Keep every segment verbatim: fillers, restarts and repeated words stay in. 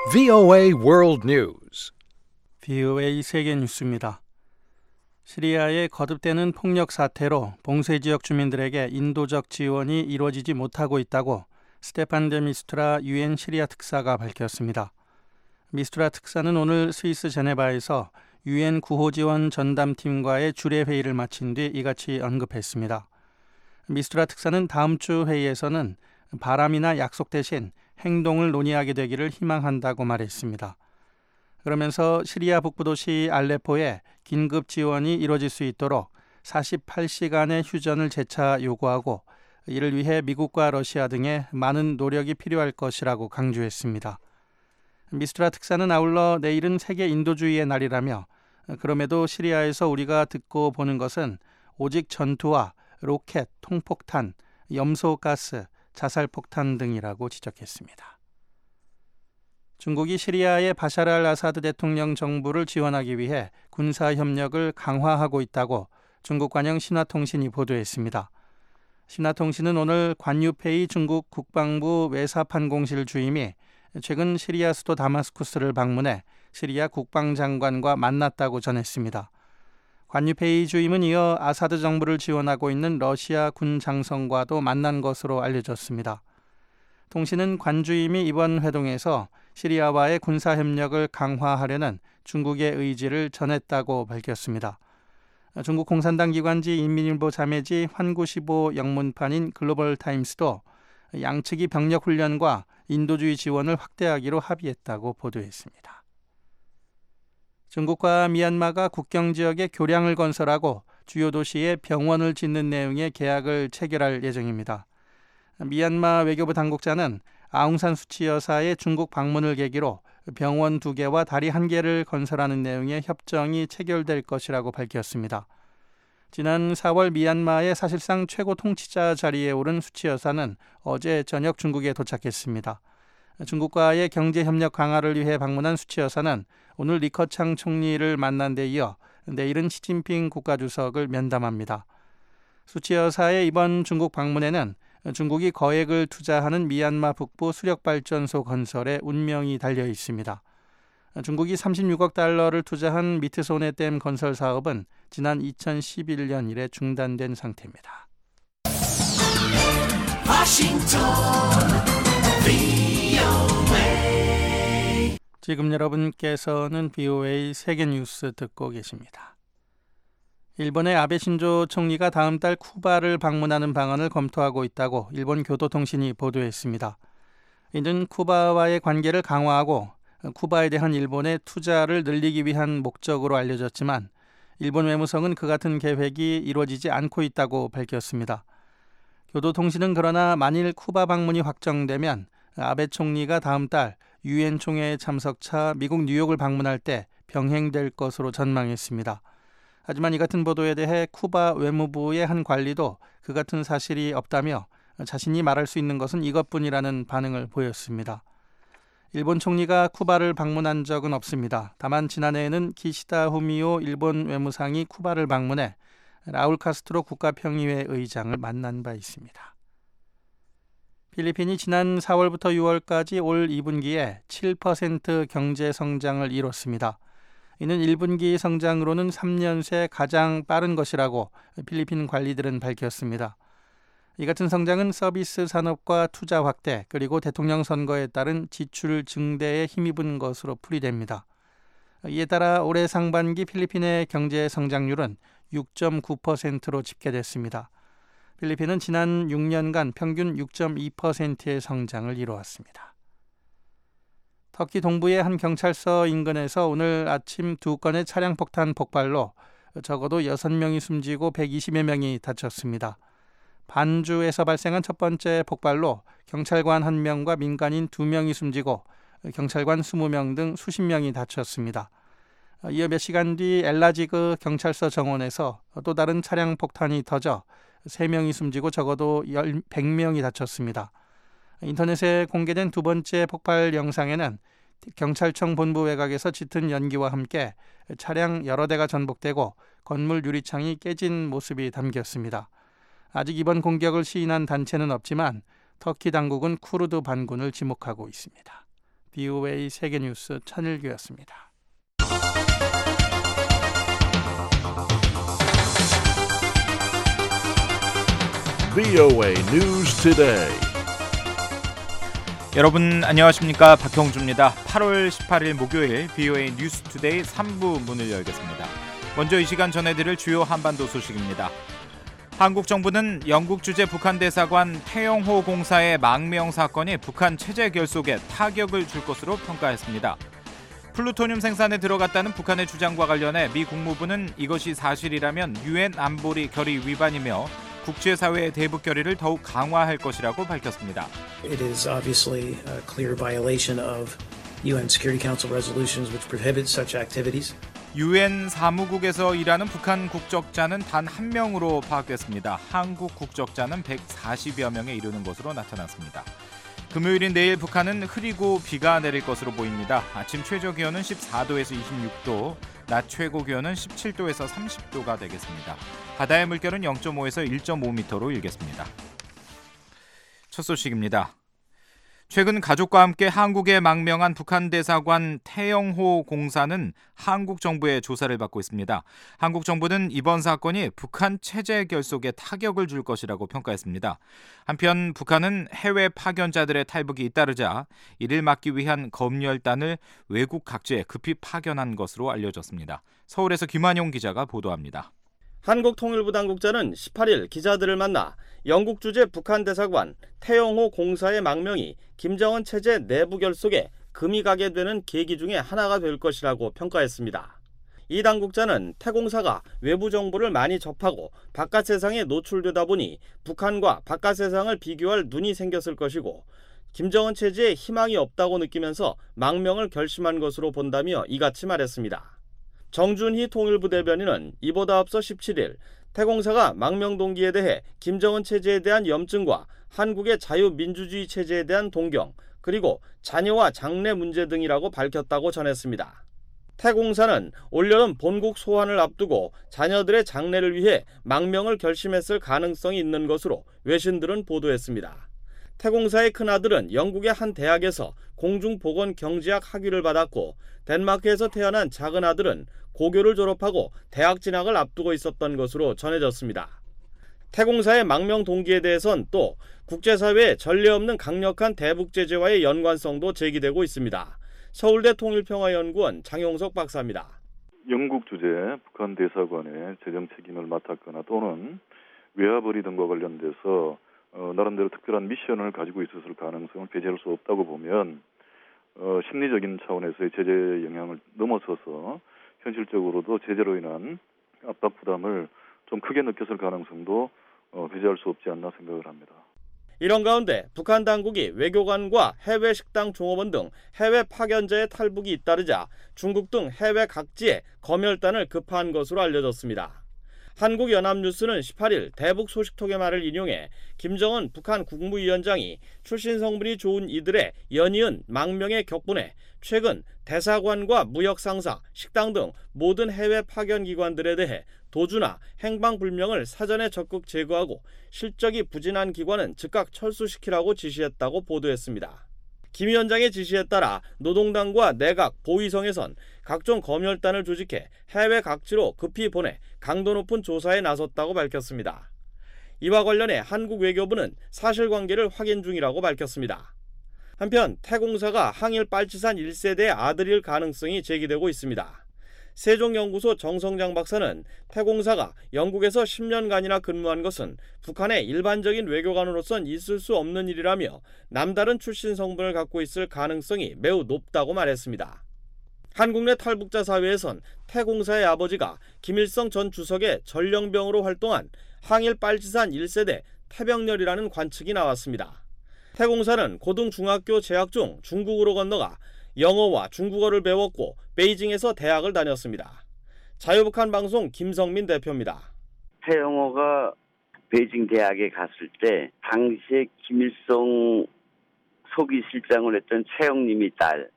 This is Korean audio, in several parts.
브이오에이 World News. 브이오에이 세계 뉴스입니다. 시리아의 거듭되는 폭력 사태로 봉쇄 지역 주민들에게 인도적 지원이 이루어지지 못하고 있다고 스테판 데 미스투라 유엔 시리아 특사가 밝혔습니다. 미스투라 특사는 오늘 스위스 제네바에서 유엔 구호지원 전담팀과의 주례 회의를 마친 뒤 이같이 언급했습니다. 미스투라 특사는 다음 주 회의에서는 바람이나 약속 대신 행동을 논의하게 되기를 희망한다고 말했습니다. 그러면서 시리아 북부 도시 알레포에 긴급 지원이 이루어질 수 있도록 사십팔 시간의 휴전을 재차 요구하고 이를 위해 미국과 러시아 등의 많은 노력이 필요할 것이라고 강조했습니다. 미스투라 특사는 아울러 내일은 세계 인도주의의 날이라며 그럼에도 시리아에서 우리가 듣고 보는 것은 오직 전투와 로켓, 통폭탄, 염소가스, 자살폭탄 등이라고 지적했습니다. 중국이 시리아의 바샤르 알 아사드 대통령 정부를 지원하기 위해 군사협력을 강화하고 있다고 중국 관영 신화통신이 보도했습니다. 신화통신은 오늘 관유페이 중국 국방부 외사판공실 주임이 최근 시리아 수도 다마스쿠스를 방문해 시리아 국방장관과 만났다고 전했습니다. 관유페이 주임은 이어 아사드 정부를 지원하고 있는 러시아 군 장성과도 만난 것으로 알려졌습니다. 통신은 관 주임이 이번 회동에서 시리아와의 군사협력을 강화하려는 중국의 의지를 전했다고 밝혔습니다. 중국 공산당 기관지 인민일보 자매지 환구시보 영문판인 글로벌타임스도 양측이 병력훈련과 인도주의 지원을 확대하기로 합의했다고 보도했습니다. 중국과 미얀마가 국경 지역에 교량을 건설하고 주요 도시에 병원을 짓는 내용의 계약을 체결할 예정입니다. 미얀마 외교부 당국자는 아웅산 수치 여사의 중국 방문을 계기로 병원 두 개와 다리 한 개를 건설하는 내용의 협정이 체결될 것이라고 밝혔습니다. 지난 사월 미얀마의 사실상 최고 통치자 자리에 오른 수치 여사는 어제 저녁 중국에 도착했습니다. 중국과의 경제협력 강화를 위해 방문한 수치 여사는 오늘 리커창 총리를 만난 데 이어 내일은 시진핑 국가주석을 면담합니다. 수치 여사의 이번 중국 방문에는 중국이 거액을 투자하는 미얀마 북부 수력발전소 건설에 운명이 달려 있습니다. 중국이 삼십육억 달러를 투자한 미트소네댐 건설 사업은 지난 이천십일 년 이래 중단된 상태입니다. 워싱턴 지금 여러분께서는 브이오에이 세계 뉴스 듣고 계십니다. 일본의 아베 신조 총리가 다음 달 쿠바를 방문하는 방안을 검토하고 있다고 일본 교도통신이 보도했습니다. 이는 쿠바와의 관계를 강화하고 쿠바에 대한 일본의 투자를 늘리기 위한 목적으로 알려졌지만 일본 외무성은 그 같은 계획이 이루어지지 않고 있다고 밝혔습니다. 교도통신은 그러나 만일 쿠바 방문이 확정되면 아베 총리가 다음 달 유엔 총회에 참석차 미국 뉴욕을 방문할 때 병행될 것으로 전망했습니다. 하지만 이 같은 보도에 대해 쿠바 외무부의 한 관리도 그 같은 사실이 없다며 자신이 말할 수 있는 것은 이것뿐이라는 반응을 보였습니다. 일본 총리가 쿠바를 방문한 적은 없습니다. 다만 지난해에는 기시다 후미오 일본 외무상이 쿠바를 방문해 라울 카스트로 국가평의회 의장을 만난 바 있습니다. 필리핀이 지난 사월부터 유월까지 올 이 분기에 칠 퍼센트 경제 성장을 이뤘습니다. 이는 일 분기 성장으로는 삼 년 새 가장 빠른 것이라고 필리핀 관리들은 밝혔습니다. 이 같은 성장은 서비스 산업과 투자 확대 그리고 대통령 선거에 따른 지출 증대에 힘입은 것으로 풀이됩니다. 이에 따라 올해 상반기 필리핀의 경제 성장률은 육 점 구 퍼센트로 집계됐습니다. 필리핀은 지난 육 년간 평균 육 점 이 퍼센트의 성장을 이루었습니다. 터키 동부의 한 경찰서 인근에서 오늘 아침 두 건의 차량 폭탄 폭발로 적어도 여섯 명이 숨지고 백이십여 명이 다쳤습니다. 반주에서 발생한 첫 번째 폭발로 경찰관 한 명과 민간인 두 명이 숨지고 경찰관 이십 명 등 수십 명이 다쳤습니다. 이어 몇 시간 뒤 엘라지그 경찰서 정원에서 또 다른 차량 폭탄이 터져 세 명이 숨지고 적어도 백 명이 다쳤습니다. 인터넷에 공개된 두 번째 폭발 영상에는 경찰청 본부 외곽에서 짙은 연기와 함께 차량 여러 대가 전복되고 건물 유리창이 깨진 모습이 담겼습니다. 아직 이번 공격을 시인한 단체는 없지만 터키 당국은 쿠르드 반군을 지목하고 있습니다. 비오에이 세계뉴스 천일규였습니다. 비오에이 News Today. 여러분 안녕하십니까, 박형주입니다. 팔월 십팔일 목요일 비오에이 뉴스 투데이 삼 부 문을 열겠습니다. 먼저 이 시간 전해드릴 주요 한반도 소식입니다. 한국 정부는 영국 주재 북한 대사관 태영호 공사의 망명 사건이 북한 체제 결속에 타격을 줄 것으로 평가했습니다. 플루토늄 생산에 들어갔다는 북한의 주장과 관련해 미 국무부는 이것이 사실이라면 유엔 안보리 결의 위반이며 국제사회의 대북 결의를 더욱 강화할 것이라고 밝혔습니다. It is obviously a clear violation of 유엔 Security Council resolutions which prohibit such activities. 유엔 사무국에서 일하는 북한 국적자는 단 한 명으로 파악됐습니다. 한국 국적자는 백사십여 명에 이르는 것으로 나타났습니다. 금요일인 내일 북한은 흐리고 비가 내릴 것으로 보입니다. 아침 최저 기온은 십사 도에서 이십육 도, 낮 최고 기온은 십칠 도에서 삼십 도가 되겠습니다. 바다의 물결은 영 점 오에서 일 점 오 미터로 일겠습니다. 첫 소식입니다. 최근 가족과 함께 한국에 망명한 북한 대사관 태영호 공사는 한국 정부의 조사를 받고 있습니다. 한국 정부는 이번 사건이 북한 체제 결속에 타격을 줄 것이라고 평가했습니다. 한편 북한은 해외 파견자들의 탈북이 잇따르자 이를 막기 위한 검열단을 외국 각지에 급히 파견한 것으로 알려졌습니다. 서울에서 김한용 기자가 보도합니다. 한국통일부 당국자는 십팔일 기자들을 만나 영국 주재 북한 대사관 태영호 공사의 망명이 김정은 체제 내부 결속에 금이 가게 되는 계기 중에 하나가 될 것이라고 평가했습니다. 이 당국자는 태 공사가 외부 정보를 많이 접하고 바깥 세상에 노출되다 보니 북한과 바깥 세상을 비교할 눈이 생겼을 것이고 김정은 체제에 희망이 없다고 느끼면서 망명을 결심한 것으로 본다며 이같이 말했습니다. 정준희 통일부 대변인은 이보다 앞서 십칠일 태공사가 망명 동기에 대해 김정은 체제에 대한 염증과 한국의 자유민주주의 체제에 대한 동경, 그리고 자녀와 장래 문제 등이라고 밝혔다고 전했습니다. 태공사는 올여름 본국 소환을 앞두고 자녀들의 장래를 위해 망명을 결심했을 가능성이 있는 것으로 외신들은 보도했습니다. 태공사의 큰아들은 영국의 한 대학에서 공중보건경제학 학위를 받았고 덴마크에서 태어난 작은아들은 고교를 졸업하고 대학 진학을 앞두고 있었던 것으로 전해졌습니다. 태공사의 망명 동기에 대해선 또 국제사회의 전례 없는 강력한 대북 제재와의 연관성도 제기되고 있습니다. 서울대 통일평화연구원 장용석 박사입니다. 영국 주재 북한 대사관의 재정 책임을 맡았거나 또는 외화벌이 등과 관련돼서 어, 나름대로 특별한 미션을 가지고 있었을 가능성을 배제할 수 없다고 보면 어, 심리적인 차원에서의 제재 영향을 넘어서서 현실적으로도 제재로 인한 압박 부담을 좀 크게 느꼈을 가능성도 어, 배제할 수 없지 않나 생각을 합니다. 이런 가운데 북한 당국이 외교관과 해외 식당 종업원 등 해외 파견자의 탈북이 잇따르자 중국 등 해외 각지에 검열단을 급파한 것으로 알려졌습니다. 한국연합뉴스는 십팔일 대북 소식통의 말을 인용해 김정은 북한 국무위원장이 출신 성분이 좋은 이들의 연이은 망명의 격분에 최근 대사관과 무역상사, 식당 등 모든 해외 파견기관들에 대해 도주나 행방불명을 사전에 적극 제거하고 실적이 부진한 기관은 즉각 철수시키라고 지시했다고 보도했습니다. 김 위원장의 지시에 따라 노동당과 내각, 보위성에선 각종 검열단을 조직해 해외 각지로 급히 보내 강도 높은 조사에 나섰다고 밝혔습니다. 이와 관련해 한국 외교부는 사실관계를 확인 중이라고 밝혔습니다. 한편 태공사가 항일 빨치산 일 세대의 아들일 가능성이 제기되고 있습니다. 세종연구소 정성장 박사는 태공사가 영국에서 십 년간이나 근무한 것은 북한의 일반적인 외교관으로선 있을 수 없는 일이라며 남다른 출신 성분을 갖고 있을 가능성이 매우 높다고 말했습니다. 한국 내 탈북자 사회에선 태공사의 아버지가 김일성 전 주석의 전령병으로 활동한 항일 빨치산 일 세대 태병렬이라는 관측이 나왔습니다. 태공사는 고등 중학교 재학 중 중국으로 건너가 영어와 중국어를 배웠고 베이징에서 대학을 다녔습니다. 자유북한 방송 김성민 대표입니다. 태영호가 베이징 대학에 갔을 때 당시에 김일성 서기 실장을 했던 최영림이 딸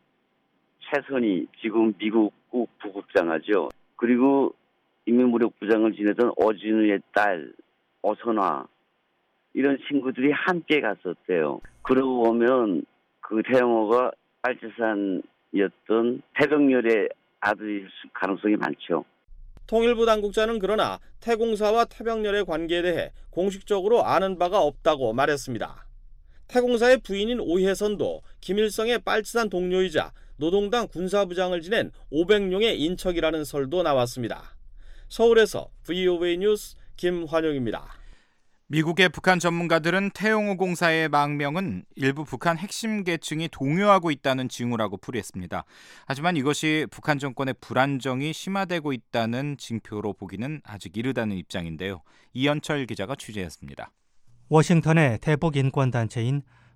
최선희, 지금 미국 부국장하죠. 그리고 인민무력부장을 지내던 어진우의 딸 어선화, 이런 친구들이 함께 갔었대요. 그러고 보면 그 태영호가 빨치산이었던 태병렬의 아들일 가능성이 많죠. 통일부 당국자는 그러나 태공사와 태병렬의 관계에 대해 공식적으로 아는 바가 없다고 말했습니다. 태공사의 부인인 오혜선도 김일성의 빨치산 동료이자 노동당 군사부장을 지낸 오백룡의 인척이라는 설도 나왔습니다. 서울에서 브이오에이 뉴스 김환용입니다. 미국의 북한 전문가들은 태영호 공사의 망명은 일부 북한 핵심 계층이 동요하고 있다는 징후라고 풀이했습니다. 하지만 이것이 북한 정권의 불안정이 심화되고 있다는 징표로 보기는 아직 이르다는 입장인데요. 이현철 기자가 취재했습니다. 워싱턴의 대북 인권단체인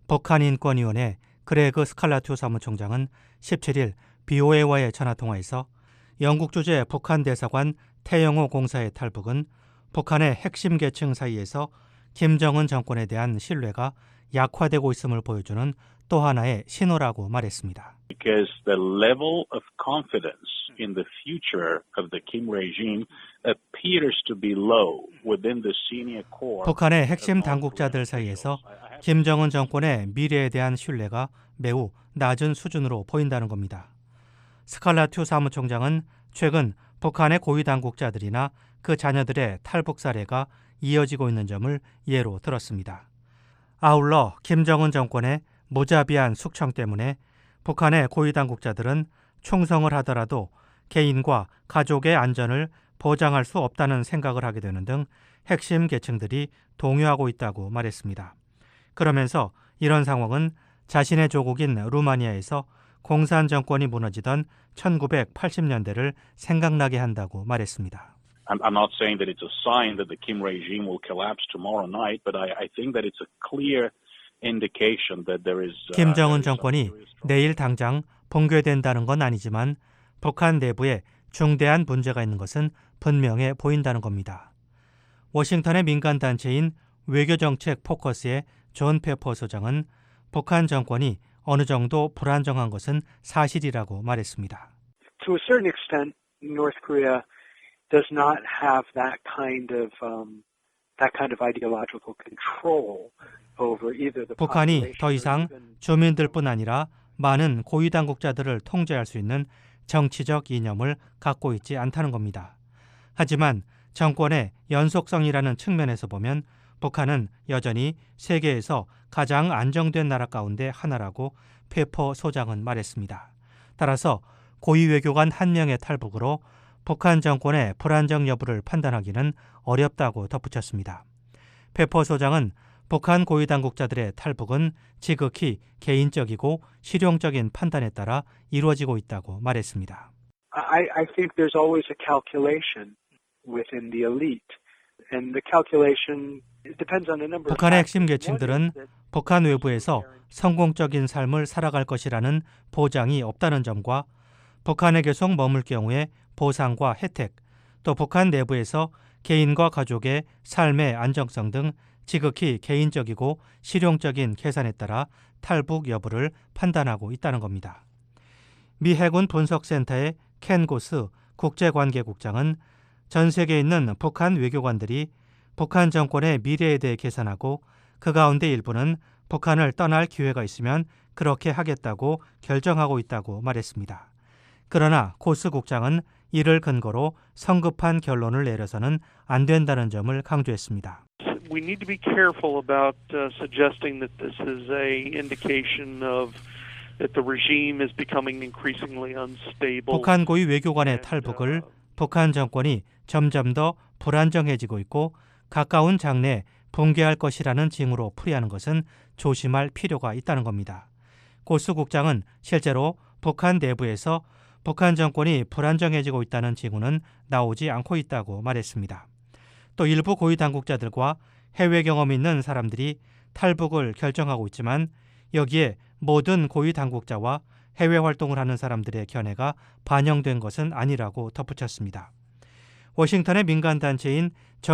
북한인권위원회 그레그 스칼라투 사무총장은 십칠일 비오에이와의 전화통화에서 영국 주재 북한 대사관 태영호 공사의 탈북은 북한의 핵심 계층 사이에서 김정은 정권에 대한 신뢰가 약화되고 있음을 보여주는 또 하나의 신호라고 말했습니다. Because the level of confidence in the future of the Kim regime appears to be low within the senior core. 북한의 핵심 당국자들 사이에서 김정은 정권의 미래에 대한 신뢰가 매우 낮은 수준으로 보인다는 겁니다. 스칼라투 사무총장은 최근 북한의 고위 당국자들이나 그 자녀들의 탈북 사례가 이어지고 있는 점을 예로 들었습니다. 아울러 김정은 정권의 무자비한 숙청 때문에 북한의 고위 당국자들은 충성을 하더라도 개인과 가족의 안전을 보장할 수 없다는 생각을 하게 되는 등 핵심 계층들이 동요하고 있다고 말했습니다. 그러면서 이런 상황은 자신의 조국인 루마니아에서 공산 정권이 무너지던 천구백팔십 년대를 생각나게 한다고 말했습니다. I'm not saying that it's a sign that the Kim regime will collapse tomorrow night, but I, I think that it's a clear indication that there is. 김정은 정권이 내일 당장 붕괴된다는 건 아니지만 북한 내부에 중대한 문제가 있는 것은 분명해 보인다는 겁니다. 워싱턴의 민간 단체인 외교정책 포커스의 존 페퍼 소장은 북한 정권이 어느 정도 불안정한 것은 사실이라고 말했습니다. To a certain extent, North Korea does not have that kind of um, that kind of ideological control over either the 북한이 더 이상 주민들뿐 아니라 많은 고위 당국자들을 통제할 수 있는 정치적 이념을 갖고 있지 않다는 겁니다. 하지만 정권의 연속성이라는 측면에서 보면 북한은 여전히 세계에서 가장 안정된 나라 가운데 하나라고 페퍼 소장은 말했습니다. 따라서 고위 외교관 한 명의 탈북으로 북한 정권의 불안정 여부를 판단하기는 어렵다고 덧붙였습니다. 페퍼 소장은 북한 고위 당국자들의 탈북은 지극히 개인적이고 실용적인 판단에 따라 이루어지고 있다고 말했습니다. I, I think there's always a calculation within the elite, and the calculation depends on a number of. 북한의 핵심 계층들은 북한 외부에서 성공적인 삶을 살아갈 것이라는 보장이 없다는 점과 북한에 계속 머물 경우에 보상과 혜택, 또 북한 내부에서 개인과 가족의 삶의 안정성 등 지극히 개인적이고 실용적인 계산에 따라 탈북 여부를 판단하고 있다는 겁니다. 미 해군 분석센터의 켄 고스 국제관계국장은 전 세계에 있는 북한 외교관들이 북한 정권의 미래에 대해 계산하고 그 가운데 일부는 북한을 떠날 기회가 있으면 그렇게 하겠다고 결정하고 있다고 말했습니다. 그러나 고스 국장은 이를 근거로 성급한 결론을 내려서는 안 된다는 점을 강조했습니다. We need to be careful about uh, suggesting that this is a indication of that the regime is becoming increasingly unstable. 북한 고위 외교관의 탈북을 북한 정권이 점점 더 불안정해지고 있고 가까운 장래에 붕괴할 것이라는 징후로 풀이하는 것은 조심할 필요가 있다는 겁니다. 고스 국장은 실제로 북한 내부에서 북한 정권이 불안정해지고 있다는 징후는 나오지 않고 있다고 말했습니다. 또 일부 고위 당국자들과 해외 경험이 있는 사람들이 탈북을 결정하고 있지만 여기에 모든 고위 당국자와 해외 활동을 하는 사람들의 견해가 반영된 것은 아니라고 덧붙였습니다. 워싱턴의 민간단체인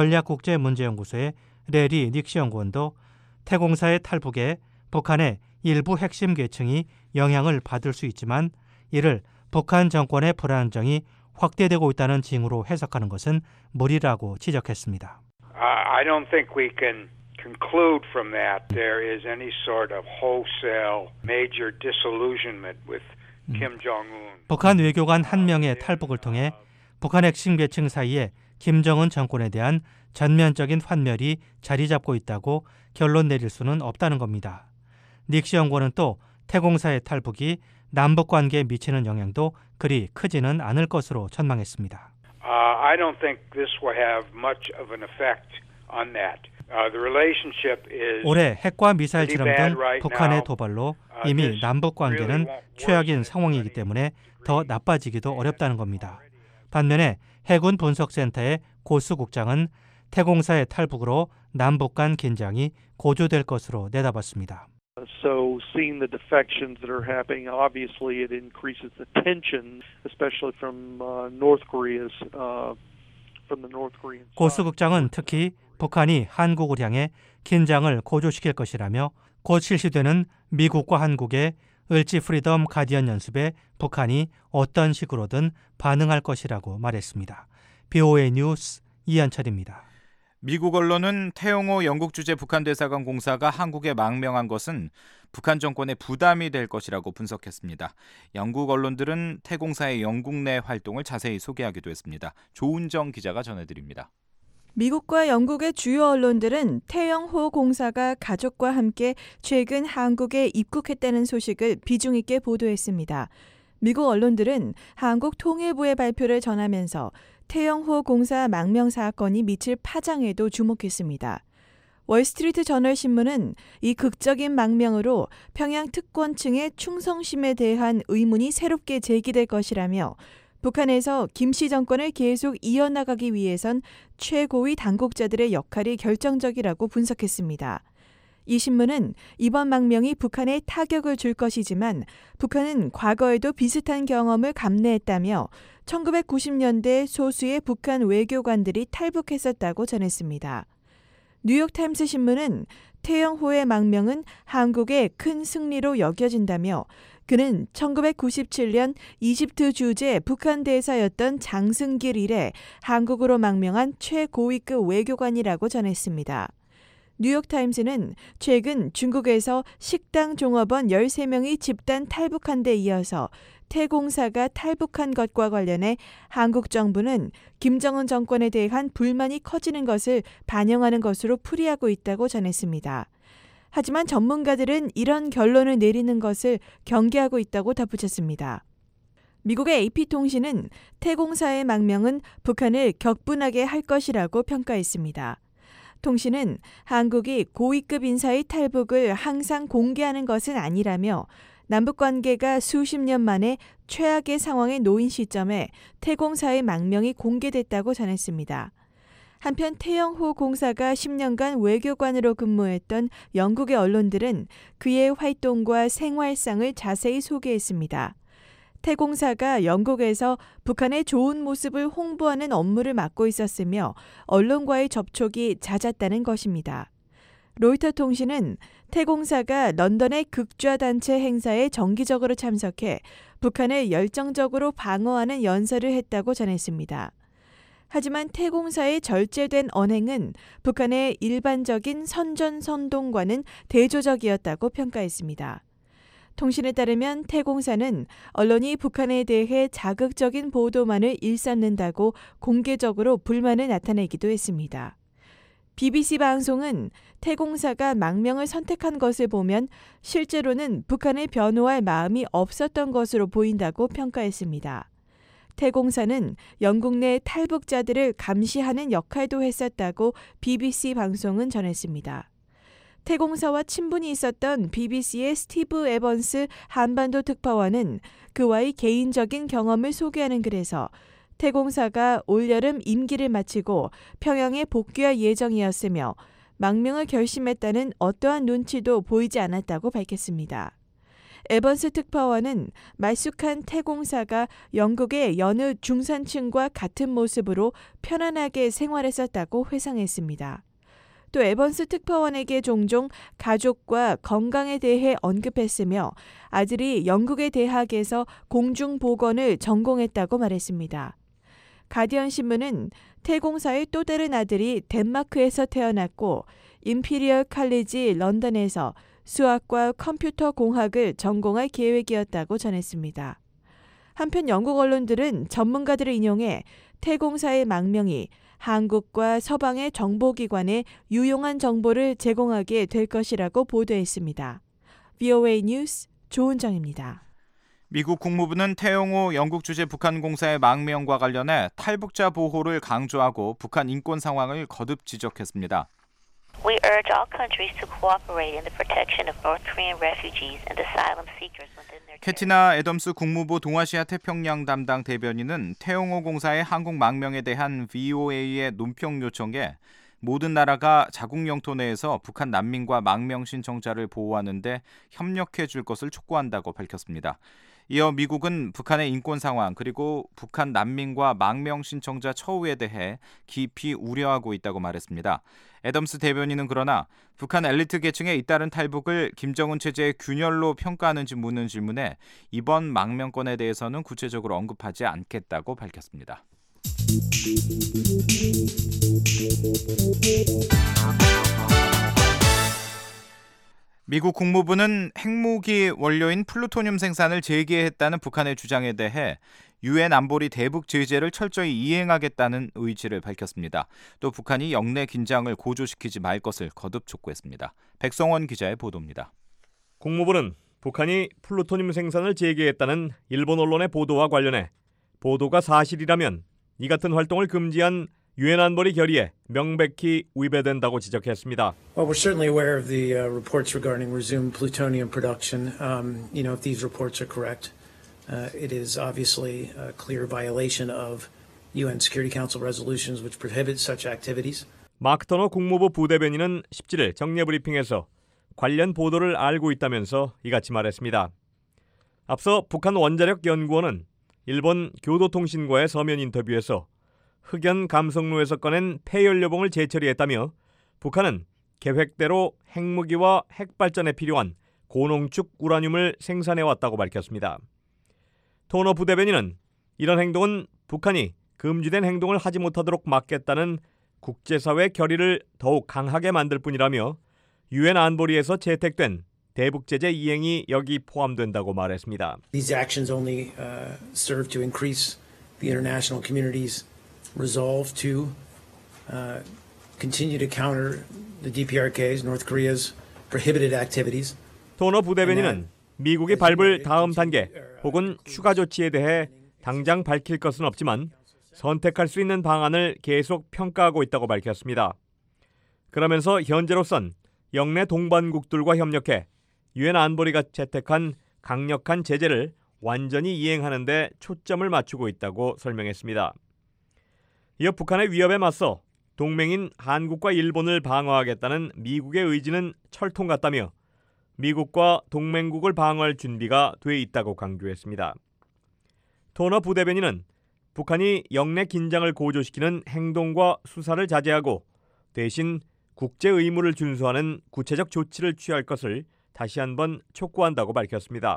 전략국제문제연구소의 레리 닉시 연구원도 태공사의 탈북에 북한의 일부 핵심 계층이 영향을 받을 수 있지만 이를 북한 정권의 불안정이 확대되고 있다는 징후로 해석하는 것은 무리라고 지적했습니다. I don't think we can conclude from that there is any sort of wholesale major disillusionment with Kim Jong-un. 북한 외교관 한 명의 탈북을 통해 북한 핵심 계층 사이에 김정은 정권에 대한 전면적인 환멸이 자리 잡고 있다고 결론 내릴 수는 없다는 겁니다. 닉시 연구원은 또 태공사의 탈북이 남북 관계에 미치는 영향도 그리 크지는 않을 것으로 전망했습니다. Uh, I don't think this will have much of an effect on that. Uh, the relationship is 올해 핵과 미사일 실험 등 right 북한의 now. 도발로 Uh, 이미 this 남북 관계는 really won't 최악인 worsen 상황이기 때문에 더 나빠지기도 어렵다는 겁니다. 반면에 해군 분석센터의 고수 국장은 태공사의 탈북으로 남북 간 긴장이 고조될 것으로 내다봤습니다. So seeing the defections that are happening, obviously it increases the tension, especially from uh, North Korea's uh, from the North Korean side. 고수 국장은 특히 북한이 한국을 향해 긴장을 고조시킬 것이라며 곧 실시되는 미국과 한국의 을지 프리덤 가디언 연습에 북한이 어떤 식으로든 반응할 것이라고 말했습니다. 비오에이 뉴스 이한철입니다. 미국 언론은 태영호 영국 주재 북한 대사관 공사가 한국에 망명한 것은 북한 정권의 부담이 될 것이라고 분석했습니다. 영국 언론들은 태공사의 영국 내 활동을 자세히 소개하기도 했습니다. 조은정 기자가 전해드립니다. 미국과 영국의 주요 언론들은 태영호 공사가 가족과 함께 최근 한국에 입국했다는 소식을 비중 있게 보도했습니다. 미국 언론들은 한국 통일부의 발표를 전하면서 태영호 공사 망명 사건이 미칠 파장에도 주목했습니다. 월스트리트 저널 신문은 이 극적인 망명으로 평양 특권층의 충성심에 대한 의문이 새롭게 제기될 것이라며 북한에서 김씨 정권을 계속 이어나가기 위해선 최고위 당국자들의 역할이 결정적이라고 분석했습니다. 이 신문은 이번 망명이 북한에 타격을 줄 것이지만 북한은 과거에도 비슷한 경험을 감내했다며 천구백구십 년대 소수의 북한 외교관들이 탈북했었다고 전했습니다. 뉴욕타임스 신문은 태영호의 망명은 한국의 큰 승리로 여겨진다며 그는 천구백구십칠 년 이집트 주재 북한 대사였던 장승길 이래 한국으로 망명한 최고위급 외교관이라고 전했습니다. 뉴욕타임스는 최근 중국에서 식당 종업원 열세 명이 집단 탈북한 데 이어서 태공사가 탈북한 것과 관련해 한국 정부는 김정은 정권에 대한 불만이 커지는 것을 반영하는 것으로 풀이하고 있다고 전했습니다. 하지만 전문가들은 이런 결론을 내리는 것을 경계하고 있다고 덧붙였습니다. 미국의 에이피통신은 태공사의 망명은 북한을 격분하게 할 것이라고 평가했습니다. 통신은 한국이 고위급 인사의 탈북을 항상 공개하는 것은 아니라며 남북관계가 수십 년 만에 최악의 상황에 놓인 시점에 태공사의 망명이 공개됐다고 전했습니다. 한편 태영호 공사가 십 년간 외교관으로 근무했던 영국의 언론들은 그의 활동과 생활상을 자세히 소개했습니다. 태 공사가 영국에서 북한의 좋은 모습을 홍보하는 업무를 맡고 있었으며 언론과의 접촉이 잦았다는 것입니다. 로이터 통신은 태 공사가 런던의 극좌단체 행사에 정기적으로 참석해 북한을 열정적으로 방어하는 연설을 했다고 전했습니다. 하지만 태 공사의 절제된 언행은 북한의 일반적인 선전선동과는 대조적이었다고 평가했습니다. 통신에 따르면 태 공사는 언론이 북한에 대해 자극적인 보도만을 일삼는다고 공개적으로 불만을 나타내기도 했습니다. 비비씨 방송은 태 공사가 망명을 선택한 것을 보면 실제로는 북한을 변호할 마음이 없었던 것으로 보인다고 평가했습니다. 태 공사는 영국 내 탈북자들을 감시하는 역할도 했었다고 비비씨 방송은 전했습니다. 태 공사와 친분이 있었던 비비씨의 스티브 에번스 한반도 특파원은 그와의 개인적인 경험을 소개하는 글에서 태 공사가 올여름 임기를 마치고 평양에 복귀할 예정이었으며 망명을 결심했다는 어떠한 눈치도 보이지 않았다고 밝혔습니다. 에번스 특파원은 말쑥한 태 공사가 영국의 여느 중산층과 같은 모습으로 편안하게 생활했었다고 회상했습니다. 또 에번스 특파원에게 종종 가족과 건강에 대해 언급했으며 아들이 영국의 대학에서 공중보건을 전공했다고 말했습니다. 가디언 신문은 태 공사의 또 다른 아들이 덴마크에서 태어났고 임피리얼 칼리지 런던에서 수학과 컴퓨터 공학을 전공할 계획이었다고 전했습니다. 한편 영국 언론들은 전문가들을 인용해 태공사의 망명이 한국과 서방의 정보기관에 유용한 정보를 제공하게 될 것이라고 보도했습니다. 브이오에이 뉴스 조은정입니다. 미국 국무부는 태영호 영국 주재 북한 공사의 망명과 관련해 탈북자 보호를 강조하고 북한 인권 상황을 거듭 지적했습니다. We urge all countries to cooperate in the protection of North Korean refugees and asylum seekers within their 캐티나 애덤스 국무부 동아시아 태평양 담당 대변인은 태영호 공사의 한국 망명에 대한 브이오에이의 논평 요청에 모든 나라가 자국 영토 내에서 북한 난민과 망명 신청자를 보호하는 데 협력해 줄 것을 촉구한다고 밝혔습니다. 이어 미국은 북한의 인권 상황 그리고 북한 난민과 망명 신청자 처우에 대해 깊이 우려하고 있다고 말했습니다. 애덤스 대변인은 그러나 북한 엘리트 계층의 잇따른 탈북을 김정은 체제의 균열로 평가하는지 묻는 질문에 이번 망명권에 대해서는 구체적으로 언급하지 않겠다고 밝혔습니다. 미국 국무부는 핵무기 원료인 플루토늄 생산을 재개했다는 북한의 주장에 대해 유엔 안보리 대북 제재를 철저히 이행하겠다는 의지를 밝혔습니다. 또 북한이 영내 긴장을 고조시키지 말 것을 거듭 촉구했습니다. 백성원 기자의 보도입니다. 국무부는 북한이 플루토늄 생산을 재개했다는 일본 언론의 보도와 관련해 보도가 사실이라면 이 같은 활동을 금지한 유엔 안보리 결의에 명백히 위배된다고 지적했습니다. Well, we're certainly aware of the uh, reports regarding resumed plutonium production. Um, you know, if these reports are correct, uh, it is obviously a clear violation of 유엔 Security Council resolutions which prohibit such activities. 마크 터너 국무부 부대변인은 십칠일 정례 브리핑에서 관련 보도를 알고 있다면서 이같이 말했습니다. 앞서 북한 원자력 연구원은 일본 교도통신과의 서면 인터뷰에서 흑연 감성로에서 꺼낸 폐연료봉을 재처리했다며 북한은 계획대로 핵무기와 핵발전에 필요한 고농축 우라늄을 생산해왔다고 밝혔습니다. 토너 부대변인은 이런 행동은 북한이 금지된 행동을 하지 못하도록 막겠다는 국제사회 결의를 더욱 강하게 만들 뿐이라며 유엔 안보리에서 채택된 대북제재 이행이 여기 포함된다고 말했습니다. These actions only uh, serve to increase the international community's resolve to uh, continue to counter the 디피아르케이's, North Korea's prohibited activities. 토너 부대변인은 미국이 밟을 다음 단계 혹은 추가 조치에 대해 당장 밝힐 것은 없지만 선택할 수 있는 방안을 계속 평가하고 있다고 밝혔습니다. 그러면서 현재로선 영내 동반국들과 협력해 유엔 안보리가 채택한 강력한 제재를 완전히 이행하는 데 초점을 맞추고 있다고 설명했습니다. 이어 북한의 위협에 맞서 동맹인 한국과 일본을 방어하겠다는 미국의 의지는 철통 같다며 미국과 동맹국을 방어할 준비가 돼 있다고 강조했습니다. 토너 부대변인은 북한이 영내 긴장을 고조시키는 행동과 수사를 자제하고 대신 국제 의무를 준수하는 구체적 조치를 취할 것을 다시 한번 촉구한다고 밝혔습니다.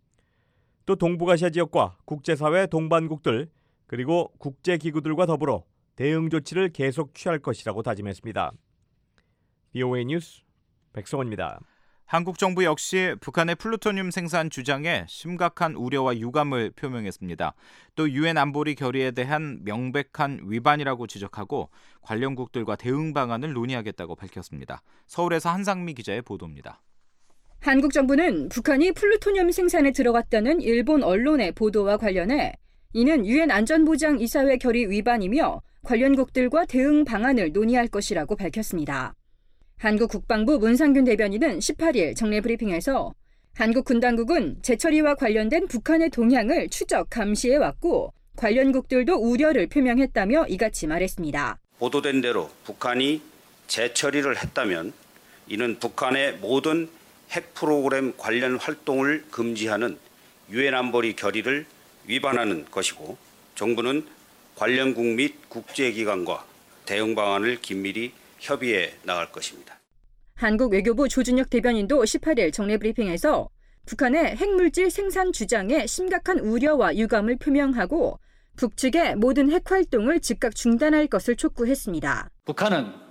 또 동북아시아 지역과 국제사회 동반국들 그리고 국제기구들과 더불어 대응 조치를 계속 취할 것이라고 다짐했습니다. 브이오에이 뉴스 백성원입니다. 한국 정부 역시 북한의 플루토늄 생산 주장에 심각한 우려와 유감을 표명했습니다. 또 유엔 안보리 결의에 대한 명백한 위반이라고 지적하고 관련국들과 대응 방안을 논의하겠다고 밝혔습니다. 서울에서 한상미 기자의 보도입니다. 한국 정부는 북한이 플루토늄 생산에 들어갔다는 일본 언론의 보도와 관련해 이는 유엔 안전보장이사회 결의 위반이며 관련국들과 대응 방안을 논의할 것이라고 밝혔습니다. 한국 국방부 문상균 대변인은 십팔일 정례 브리핑에서 한국 군 당국은 재처리와 관련된 북한의 동향을 추적 감시해왔고 관련국들도 우려를 표명했다며 이같이 말했습니다. 보도된 대로 북한이 재처리를 했다면 이는 북한의 모든 핵 프로그램 관련 활동을 금지하는 유엔 안보리 결의를 위반하는 것이고 정부는 관련국 및 국제기관과 대응 방안을 긴밀히 협의해 나갈 것입니다. 한국 외교부 조준혁 대변인도 십팔일 정례 브리핑에서 북한의 핵물질 생산 주장에 심각한 우려와 유감을 표명하고 북측의 모든 핵 활동을 즉각 중단할 것을 촉구했습니다. 북한은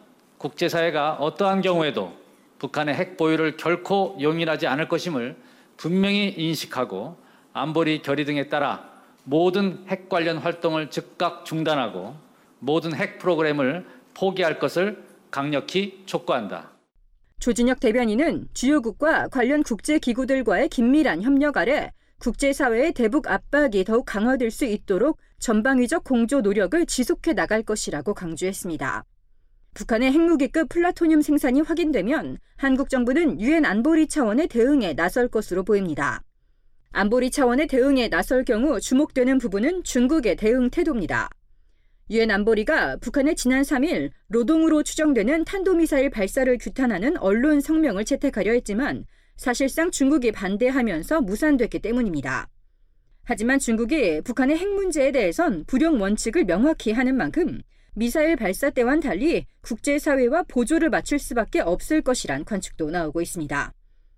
국제사회가 어떠한 경우에도 북한의 핵 보유를 결코 용인하지 않을 것임을 분명히 인식하고 안보리 결의 등에 따라 모든 핵 관련 활동을 즉각 중단하고 모든 핵 프로그램을 포기할 것을 강력히 촉구한다. 조진혁 대변인은 주요국과 관련 국제기구들과의 긴밀한 협력 아래 국제사회의 대북 압박이 더욱 강화될 수 있도록 전방위적 공조 노력을 지속해 나갈 것이라고 강조했습니다. 북한의 핵무기급 플루토늄 생산이 확인되면 한국 정부는 유엔 안보리 차원의 대응에 나설 것으로 보입니다. 안보리 차원의 대응에 나설 경우 주목되는 부분은 중국의 대응 태도입니다. 유엔 안보리가 북한의 지난 삼 일 노동으로 추정되는 탄도미사일 발사를 규탄하는 언론 성명을 채택하려 했지만 사실상 중국이 반대하면서 무산됐기 때문입니다. 하지만 중국이 북한의 핵 문제에 대해선 불용 원칙을 명확히 하는 만큼 미사일 발사 때와는 달리 국제사회와 보조를 맞출 수밖에 없을 것이란 관측도 나오고 있습니다.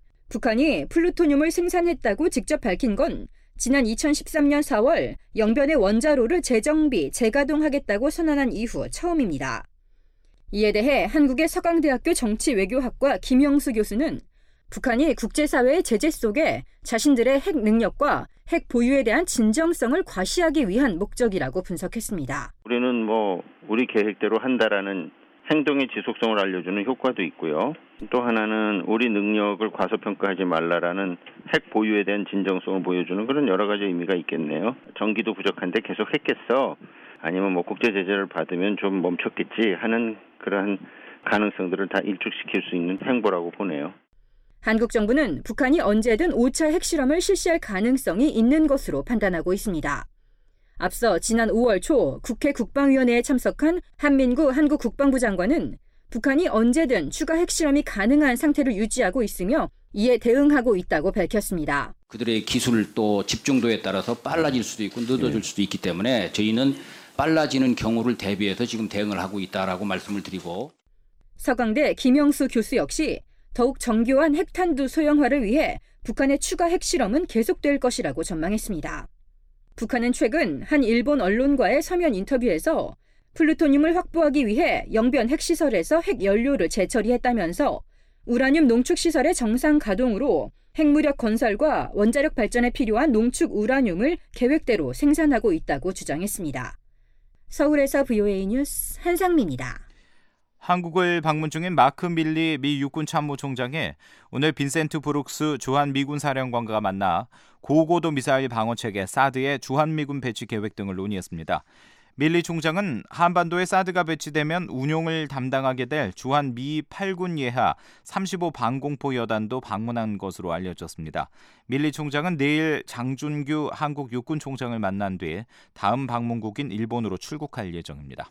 북한이 플루토늄을 생산했다고 직접 밝힌 건 지난 이천십삼 년 사월 영변의 원자로를 재정비, 재가동하겠다고 선언한 이후 처음입니다. 이에 대해 한국의 서강대학교 정치외교학과 김영수 교수는 북한이 국제사회의 제재 속에 자신들의 핵 능력과 핵 보유에 대한 진정성을 과시하기 위한 목적이라고 분석했습니다. 우리는 뭐 우리 계획대로 한다라는 행동의 지속성을 알려주는 효과도 있고요. 또 하나는 우리 능력을 과소평가하지 말라라는 핵 보유에 대한 진정성을 보여주는 그런 여러 가지 의미가 있겠네요. 전기도 부족한데 계속 했겠어? 아니면 뭐 국제 제재를 받으면 좀 멈췄겠지 하는 그러한 가능성들을 다 일축시킬 수 있는 행보라고 보네요. 한국 정부는 북한이 언제든 오 차 핵실험을 실시할 가능성이 있는 것으로 판단하고 있습니다. 앞서 지난 오월 초 국회 국방위원회에 참석한 한민구 한국 국방부 장관은 북한이 언제든 추가 핵실험이 가능한 상태를 유지하고 있으며 이에 대응하고 있다고 밝혔습니다. 그들의 기술 또 집중도에 따라서 빨라질 수도 있고 늦어질 수도 있기 때문에 저희는 빨라지는 경우를 대비해서 지금 대응을 하고 있다라고 말씀을 드리고 서강대 김영수 교수 역시 더욱 정교한 핵탄두 소형화를 위해 북한의 추가 핵실험은 계속될 것이라고 전망했습니다. 북한은 최근 한 일본 언론과의 서면 인터뷰에서 플루토늄을 확보하기 위해 영변 핵시설에서 핵연료를 재처리했다면서 우라늄 농축시설의 정상 가동으로 핵무력 건설과 원자력 발전에 필요한 농축 우라늄을 계획대로 생산하고 있다고 주장했습니다. 서울에서 브이오에이 뉴스 한상미입니다. 한국을 방문 중인 마크 밀리 미 육군 참모총장이 오늘 빈센트 브룩스 주한미군 사령관과 만나 고고도 미사일 방어체계 사드의 주한미군 배치 계획 등을 논의했습니다. 밀리 총장은 한반도에 사드가 배치되면 운용을 담당하게 될 주한미 팔 군 예하 삼십오 방공포 여단도 방문한 것으로 알려졌습니다. 밀리 총장은 내일 장준규 한국 육군 총장을 만난 뒤 다음 방문국인 일본으로 출국할 예정입니다.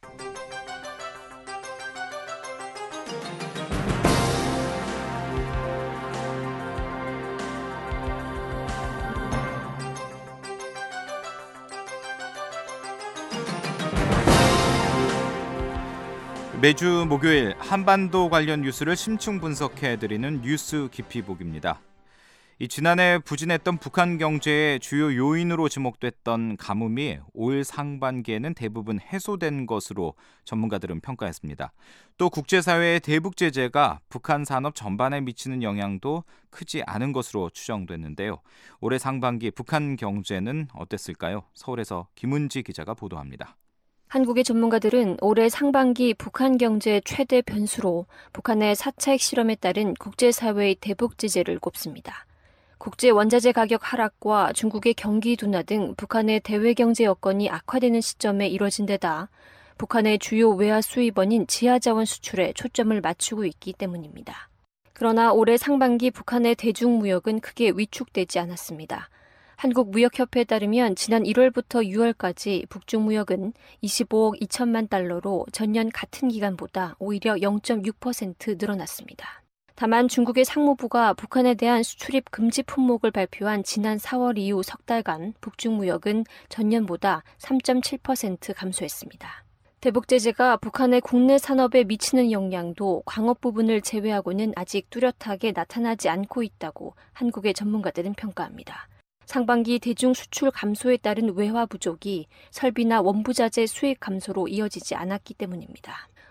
매주 목요일 한반도 관련 뉴스를 심층 분석해드리는 뉴스 깊이보기입니다. 이 지난해 부진했던 북한 경제의 주요 요인으로 지목됐던 가뭄이 올 상반기에는 대부분 해소된 것으로 전문가들은 평가했습니다. 또 국제사회의 대북 제재가 북한 산업 전반에 미치는 영향도 크지 않은 것으로 추정됐는데요. 올해 상반기 북한 경제는 어땠을까요? 서울에서 김은지 기자가 보도합니다. 한국의 전문가들은 올해 상반기 북한 경제의 최대 변수로 북한의 사 차 핵실험에 따른 국제사회의 대북 제재를 꼽습니다. 국제 원자재 가격 하락과 중국의 경기 둔화 등 북한의 대외 경제 여건이 악화되는 시점에 이뤄진 데다 북한의 주요 외화 수입원인 지하자원 수출에 초점을 맞추고 있기 때문입니다. 그러나 올해 상반기 북한의 대중무역은 크게 위축되지 않았습니다. 한국무역협회에 따르면 지난 일월부터 유월까지 북중무역은 이십오억 이천만 달러로 전년 같은 기간보다 오히려 영 점 육 퍼센트 늘어났습니다. 다만 중국의 상무부가 북한에 대한 수출입 금지 품목을 발표한 지난 사월 이후 석 달간 북중무역은 전년보다 삼 점 칠 퍼센트 감소했습니다. 대북 제재가 북한의 국내 산업에 미치는 영향도 광업 부분을 제외하고는 아직 뚜렷하게 나타나지 않고 있다고 한국의 전문가들은 평가합니다. 상반기 대중 수출 감소에 따른 외화 부족이 설비나 원부자재 수익 감소로 이어지지 않았기 때문입니다.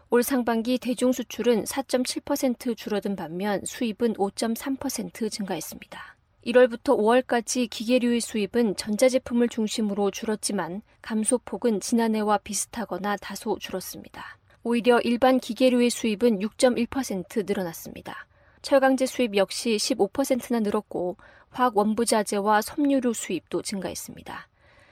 올 상반기 대중 수출은 사 점 칠 퍼센트 줄어든 반면 수입은 오 점 삼 퍼센트 증가했습니다. 일월부터 오월까지 기계류의 수입은 전자제품을 중심으로 줄었지만 감소폭은 지난해와 비슷하거나 다소 줄었습니다. 오히려 일반 기계류의 수입은 육 점 일 퍼센트 늘어났습니다. 철강제 수입 역시 십오 퍼센트나 늘었고 화학 원부자재와 섬유류 수입도 증가했습니다.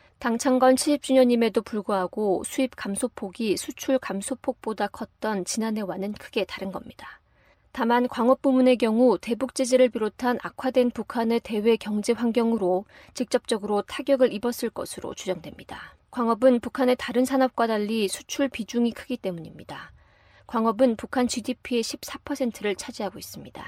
당 창건 칠십 주년임에도 불구하고 수입 감소폭이 수출 감소폭보다 컸던 지난해와는 크게 다른 겁니다. 다만 광업 부문의 경우 대북 제재를 비롯한 악화된 북한의 대외 경제 환경으로 직접적으로 타격을 입었을 것으로 추정됩니다. 광업은 북한의 다른 산업과 달리 수출 비중이 크기 때문입니다. 광업은 북한 지디피의 십사 퍼센트를 차지하고 있습니다.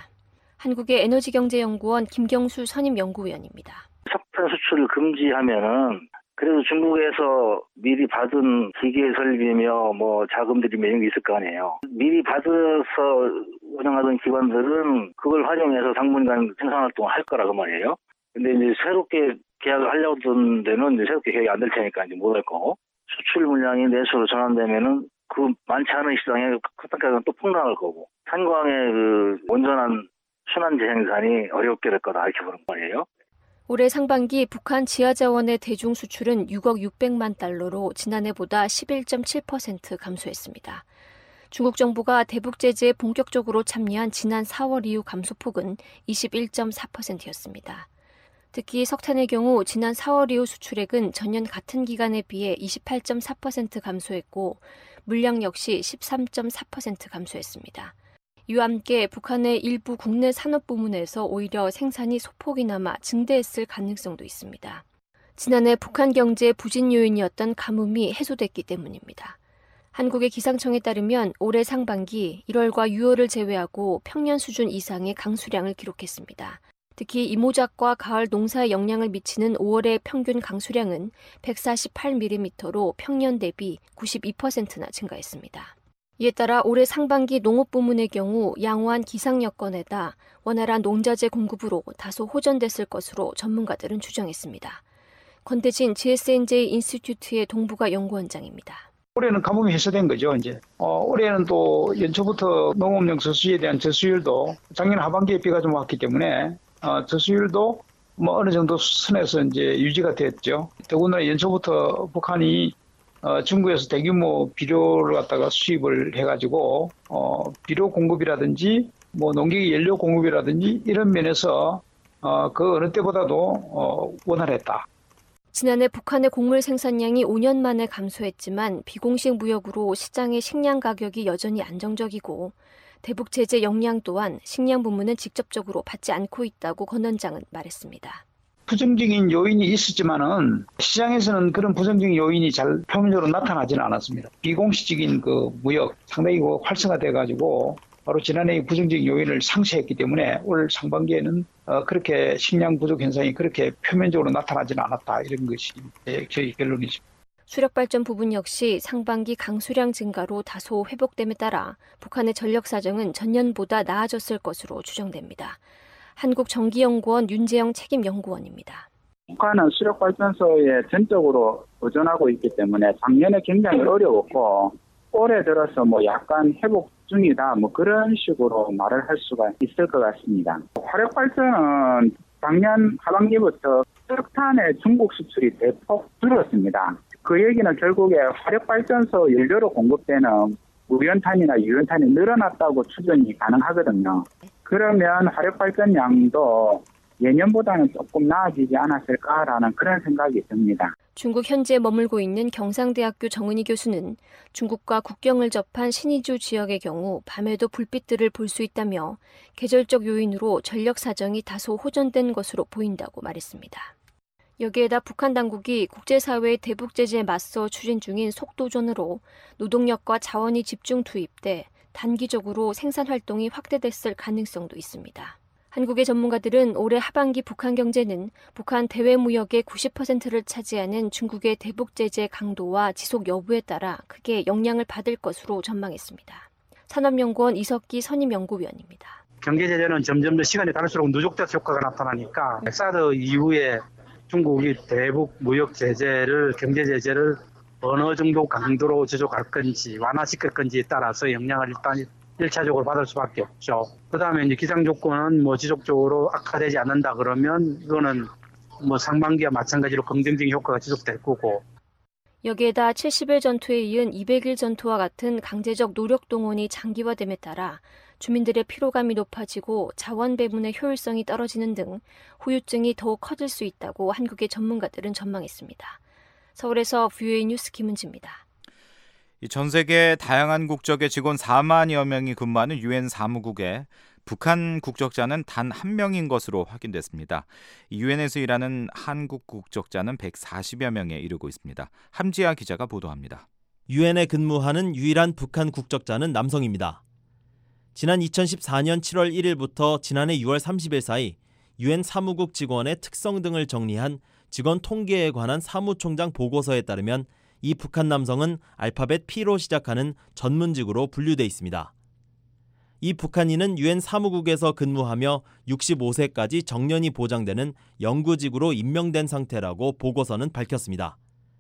한국의 에너지경제연구원 김경수 선임연구위원입니다. 석탄 수출을 금지하면은 그래도 중국에서 미리 받은 기계 설비며 뭐 자금들이 이런 게 있을 거 아니에요. 미리 받아서 운영하던 기관들은 그걸 활용해서 당분간 생산활동을 할 거라고 말이에요. 근데 이제 새롭게 계약을 하려고 하던 데는 이제 새롭게 계약이 안 될 테니까 이제 못 할 거고, 수출 물량이 내수로 전환되면은 그 많지 않은 시장에 커튼 가격은 또 폭락할 거고, 탄광의 그 온전한 순환 재생산이 어렵게 될 거다 이렇게 보는 거예요. 올해 상반기 북한 지하자원의 대중 수출은 육억 육백만 달러로 지난해보다 십일 점 칠 퍼센트 감소했습니다. 중국 정부가 대북 제재에 본격적으로 참여한 지난 사월 이후 감소폭은 이십일 점 사 퍼센트였습니다. 특히 석탄의 경우 지난 사월 이후 수출액은 전년 같은 기간에 비해 이십팔 점 사 퍼센트 감소했고 물량 역시 십삼 점 사 퍼센트 감소했습니다. 이와 함께 북한의 일부 국내 산업 부문에서 오히려 생산이 소폭이나마 증대했을 가능성도 있습니다. 지난해 북한 경제의 부진 요인이었던 가뭄이 해소됐기 때문입니다. 한국의 기상청에 따르면 올해 상반기 일월과 유월을 제외하고 평년 수준 이상의 강수량을 기록했습니다. 특히 이모작과 가을 농사에 영향을 미치는 오월의 평균 강수량은 백사십팔 밀리미터로 평년 대비 구십이 퍼센트나 증가했습니다. 이에 따라 올해 상반기 농업 부문의 경우 양호한 기상 여건에다 원활한 농자재 공급으로 다소 호전됐을 것으로 전문가들은 추정했습니다. 권대진 지에스엔제이 인스티튜트의 동북아 연구원장입니다. 올해는 가뭄이 해소된 거죠. 이제 어, 올해는 또 연초부터 농업용 저수지에 대한 저수율도 작년 하반기에 비가 좀 왔기 때문에 어, 저수율도 뭐 어느 정도 수준에서 이제 유지가 됐죠. 더군다나 연초부터 북한이 어, 중국에서 대규모 비료를 갖다가 수입을 해가지고 어, 비료 공급이라든지 뭐 농기계 연료 공급이라든지 이런 면에서 어, 그 어느 때보다도 어, 원활했다. 지난해 북한의 곡물 생산량이 오 년 만에 감소했지만 비공식 무역으로 시장의 식량 가격이 여전히 안정적이고 대북 제재 영향 또한 식량 부문은 직접적으로 받지 않고 있다고 권 원장은 말했습니다. 부정적인 요인이 있었지만은 시장에서는 그런 부정적인 요인이 잘 표면적으로 나타나지는 않았습니다. 비공식적인 그 무역 상당히 그 활성화돼 가지고 바로 지난해 부정적인 요인을 상쇄했기 때문에 올 상반기에는 어 그렇게 식량 부족 현상이 그렇게 표면적으로 나타나지는 않았다 이런 것이 저희 결론이죠. 수력발전 부분 역시 상반기 강수량 증가로 다소 회복됨에 따라 북한의 전력 사정은 전년보다 나아졌을 것으로 추정됩니다. 한국전기연구원 윤재영 책임연구원입니다. 북한은 수력발전소에 전적으로 의존하고 있기 때문에 작년에 굉장히 어려웠고 올해 들어서 뭐 약간 회복 중이다 뭐 그런 식으로 말을 할 수가 있을 것 같습니다. 화력발전은 작년 하반기부터 석탄의 중국 수출이 대폭 줄었습니다. 그 얘기는 결국에 화력발전소 연료로 공급되는 무연탄이나 유연탄이 늘어났다고 추정이 가능하거든요. 그러면 화력발전량도 예년보다는 조금 나아지지 않았을까라는 그런 생각이 듭니다. 중국 현지에 머물고 있는 경상대학교 정은희 교수는 중국과 국경을 접한 신의주 지역의 경우 밤에도 불빛들을 볼 수 있다며 계절적 요인으로 전력 사정이 다소 호전된 것으로 보인다고 말했습니다. 여기에다 북한 당국이 국제사회의 대북 제재에 맞서 추진 중인 속도전으로 노동력과 자원이 집중 투입돼 단기적으로 생산 활동이 확대됐을 가능성도 있습니다. 한국의 전문가들은 올해 하반기 북한 경제는 북한 대외 무역의 구십 퍼센트를 차지하는 중국의 대북 제재 강도와 지속 여부에 따라 크게 영향을 받을 것으로 전망했습니다. 산업연구원 이석기 선임연구위원입니다. 경제 제재는 점점 더 시간이 다를수록 누적돼서 효과가 나타나니까 사드 이후에 중국이 대북 무역 제재를 경제 제재를 어느 정도 강도로 지속할 건지 완화시킬 건지에 따라서 영향을 일단 일차적으로 받을 수밖에 없죠. 그다음에 이제 기상 조건은 뭐 지속적으로 악화되지 않는다 그러면 이거는 뭐 상반기와 마찬가지로 긍정적인 효과가 지속될 거고. 여기에다 칠십 일 전투에 이은 이백 일 전투와 같은 강제적 노력 동원이 장기화됨에 따라 주민들의 피로감이 높아지고 자원 배분의 효율성이 떨어지는 등 후유증이 더욱 커질 수 있다고 한국의 전문가들은 전망했습니다. 서울에서 브이오에이 뉴스 김은지입니다. 전 세계 다양한 국적의 직원 사만여 명이 근무하는 유엔 사무국에 북한 국적자는 단 한 명인 것으로 확인됐습니다. 유엔에서 일하는 한국 국적자는 백사십여 명에 이르고 있습니다. 함지아 기자가 보도합니다. 유엔에 근무하는 유일한 북한 국적자는 남성입니다. 지난 이천십사 년 칠월 일일부터 지난해 유월 삼십일 사이 유엔 사무국 직원의 특성 등을 정리한 직원 통계에 관한 사무총장 보고서에 따르면 이 북한 남성은 알파벳 P로 시작하는 전문직으로 분류돼 있습니다. 이 북한인은 유엔 사무국에서 근무하며 육십오 세까지 정년이 보장되는 영구직으로 임명된 상태라고 보고서는 밝혔습니다.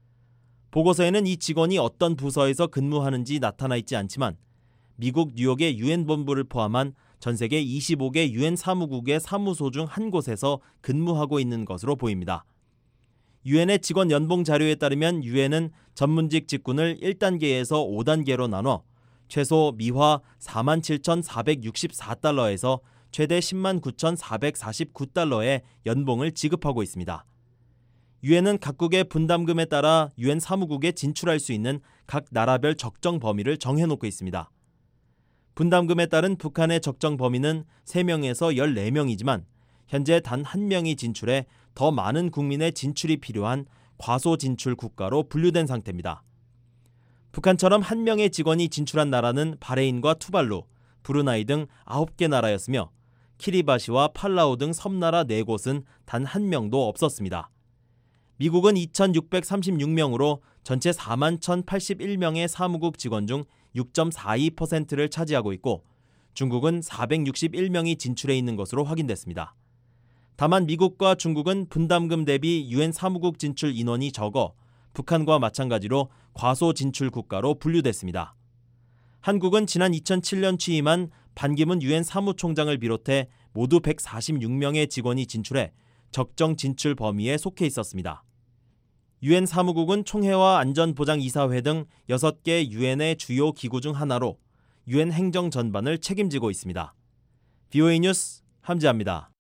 보고서에는 이 직원이 어떤 부서에서 근무하는지 나타나 있지 않지만 미국 뉴욕의 유엔 본부를 포함한 전 세계 이십오 개 유엔 사무국의 사무소 중 한 곳에서 근무하고 있는 것으로 보입니다. 유엔의 직원 연봉 자료에 따르면 유엔은 전문직 직군을 일 단계에서 오 단계로 나눠 최소 미화 사만 칠천사백육십사 달러에서 최대 십만 구천사백사십구 달러의 연봉을 지급하고 있습니다. 유엔은 각국의 분담금에 따라 유엔 사무국에 진출할 수 있는 각 나라별 적정 범위를 정해놓고 있습니다. 분담금에 따른 북한의 적정 범위는 세 명에서 열네 명이지만 현재 단 한 명이 진출해 더 많은 국민의 진출이 필요한 과소 진출 국가로 분류된 상태입니다. 북한처럼 한 명의 직원이 진출한 나라는 바레인과 투발루, 브루나이 등 아홉 개 나라였으며 키리바시와 팔라우 등 섬나라 네 곳은 단 한 명도 없었습니다. 미국은 이천육백삼십육 명으로 전체 사만 천팔십일 명의 사무국 직원 중 육 점 사이 퍼센트를 차지하고 있고 중국은 사백육십일 명이 진출해 있는 것으로 확인됐습니다. 다만 미국과 중국은 분담금 대비 유엔 사무국 진출 인원이 적어 북한과 마찬가지로 과소 진출 국가로 분류됐습니다. 한국은 지난 이천칠 년 취임한 반기문 유엔 사무총장을 비롯해 모두 백사십육 명의 직원이 진출해 적정 진출 범위에 속해 있었습니다. 유엔 사무국은 총회와 안전보장이사회 등 여섯 개 유엔의 주요 기구 중 하나로 유엔 행정 전반을 책임지고 있습니다. 브이오에이 뉴스 함지아입니다.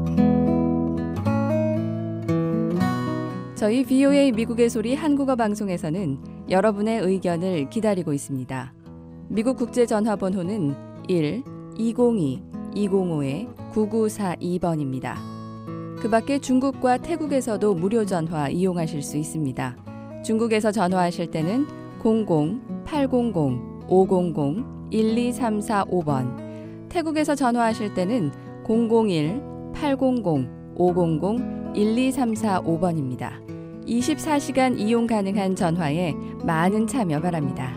저희 브이오에이 미국의 소리 한국어 방송에서는 여러분의 의견을 기다리고 있습니다. 미국 국제전화번호는 일 이공이 이공오 구구사이 번입니다. 그 밖에 중국과 태국에서도 무료 전화 이용하실 수 있습니다. 중국에서 전화하실 때는 공공 팔공공 오공공 일이삼사오 번, 태국에서 전화하실 때는 공공일 팔공공 오공공 일이삼사오 번입니다. 이십사 시간 이용 가능한 전화에 많은 참여 바랍니다.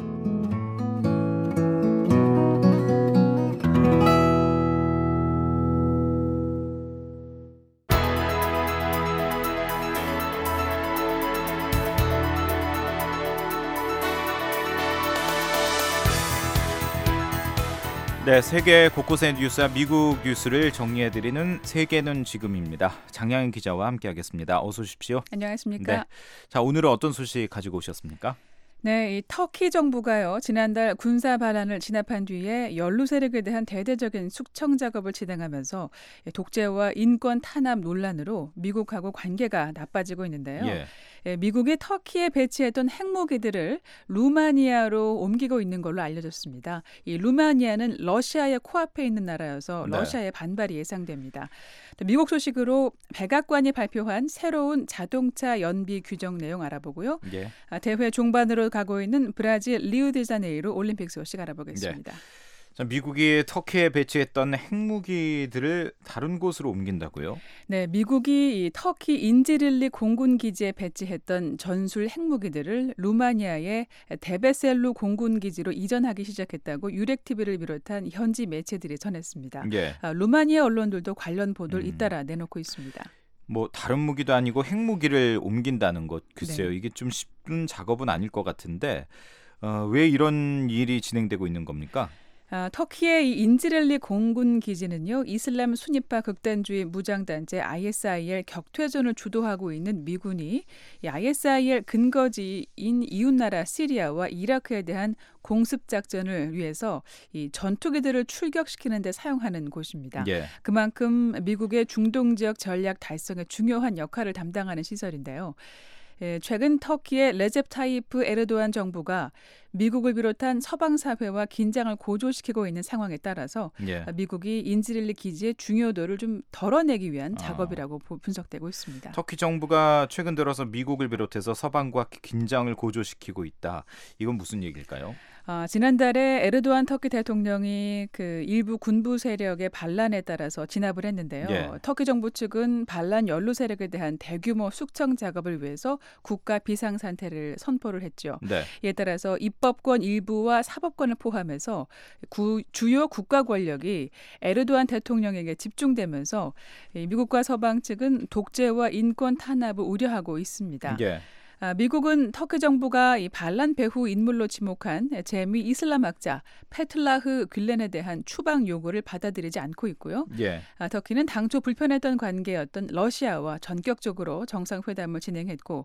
네, 세계 곳곳의 뉴스와 미국 뉴스를 정리해드리는 세계는 지금입니다. 장량인 기자와 함께하겠습니다. 어서 오십시오. 안녕하십니까. 네. 자, 오늘은 어떤 소식 가지고 오셨습니까? 네, 이 터키 정부가요, 지난달 군사 반란을 진압한 뒤에 연루 세력에 대한 대대적인 숙청 작업을 진행하면서 독재와 인권 탄압 논란으로 미국하고 관계가 나빠지고 있는데요. 예. 예, 미국이 터키에 배치했던 핵무기들을 루마니아로 옮기고 있는 걸로 알려졌습니다. 이 루마니아는 러시아의 코앞에 있는 나라여서 러시아의 네. 반발이 예상됩니다. 미국 소식으로 백악관이 발표한 새로운 자동차 연비 규정 내용 알아보고요. 예. 대회 종반으로 가고 있는 브라질 리우데자네이루 올림픽 소식 알아보겠습니다. 네. 자, 미국이 터키에 배치했던 핵무기들을 다른 곳으로 옮긴다고요? 네, 미국이 이 터키 인지릴리 공군 기지에 배치했던 전술 핵무기들을 루마니아의 데베셀루 공군 기지로 이전하기 시작했다고 유렉티비를 비롯한 현지 매체들이 전했습니다. 예. 아, 루마니아 언론들도 관련 보도를 음. 잇따라 내놓고 있습니다. 뭐 다른 무기도 아니고 핵무기를 옮긴다는 것 글쎄요. 네. 이게 좀 쉽은 작업은 아닐 것 같은데 어, 왜 이런 일이 진행되고 있는 겁니까? 아, 터키의 이 인지렐리 공군 기지는요, 이슬람 순위파 극단주의 무장단체 아이에스아이엘 격퇴전을 주도하고 있는 미군이 이 아이에스아이엘 근거지인 이웃나라 시리아와 이라크에 대한 공습 작전을 위해서 이 전투기들을 출격시키는 데 사용하는 곳입니다. 예. 그만큼 미국의 중동 지역 전략 달성에 중요한 역할을 담당하는 시설인데요. 예, 최근 터키의 레셉 타이프 에르도안 정부가 미국을 비롯한 서방 사회와 긴장을 고조시키고 있는 상황에 따라서 예. 미국이 인지릴리 기지의 중요도를 좀 덜어내기 위한 아. 작업이라고 분석되고 있습니다. 터키 정부가 최근 들어서 미국을 비롯해서 서방과 긴장을 고조시키고 있다. 이건 무슨 얘기일까요? 아, 지난달에 에르도안 터키 대통령이 그 일부 군부 세력의 반란에 따라서 진압을 했는데요. 예. 터키 정부 측은 반란 연루 세력에 대한 대규모 숙청 작업을 위해서 국가 비상 상태를 선포를 했죠. 네. 이에 따라서 입법권 일부와 사법권을 포함해서 구, 주요 국가 권력이 에르도안 대통령에게 집중되면서 미국과 서방 측은 독재와 인권 탄압을 우려하고 있습니다. 예. 아, 미국은 터키 정부가 이 반란 배후 인물로 지목한 재미 이슬람학자 페툴라흐 뷸렌에 대한 추방 요구를 받아들이지 않고 있고요. 예. 아, 터키는 당초 불편했던 관계였던 러시아와 전격적으로 정상회담을 진행했고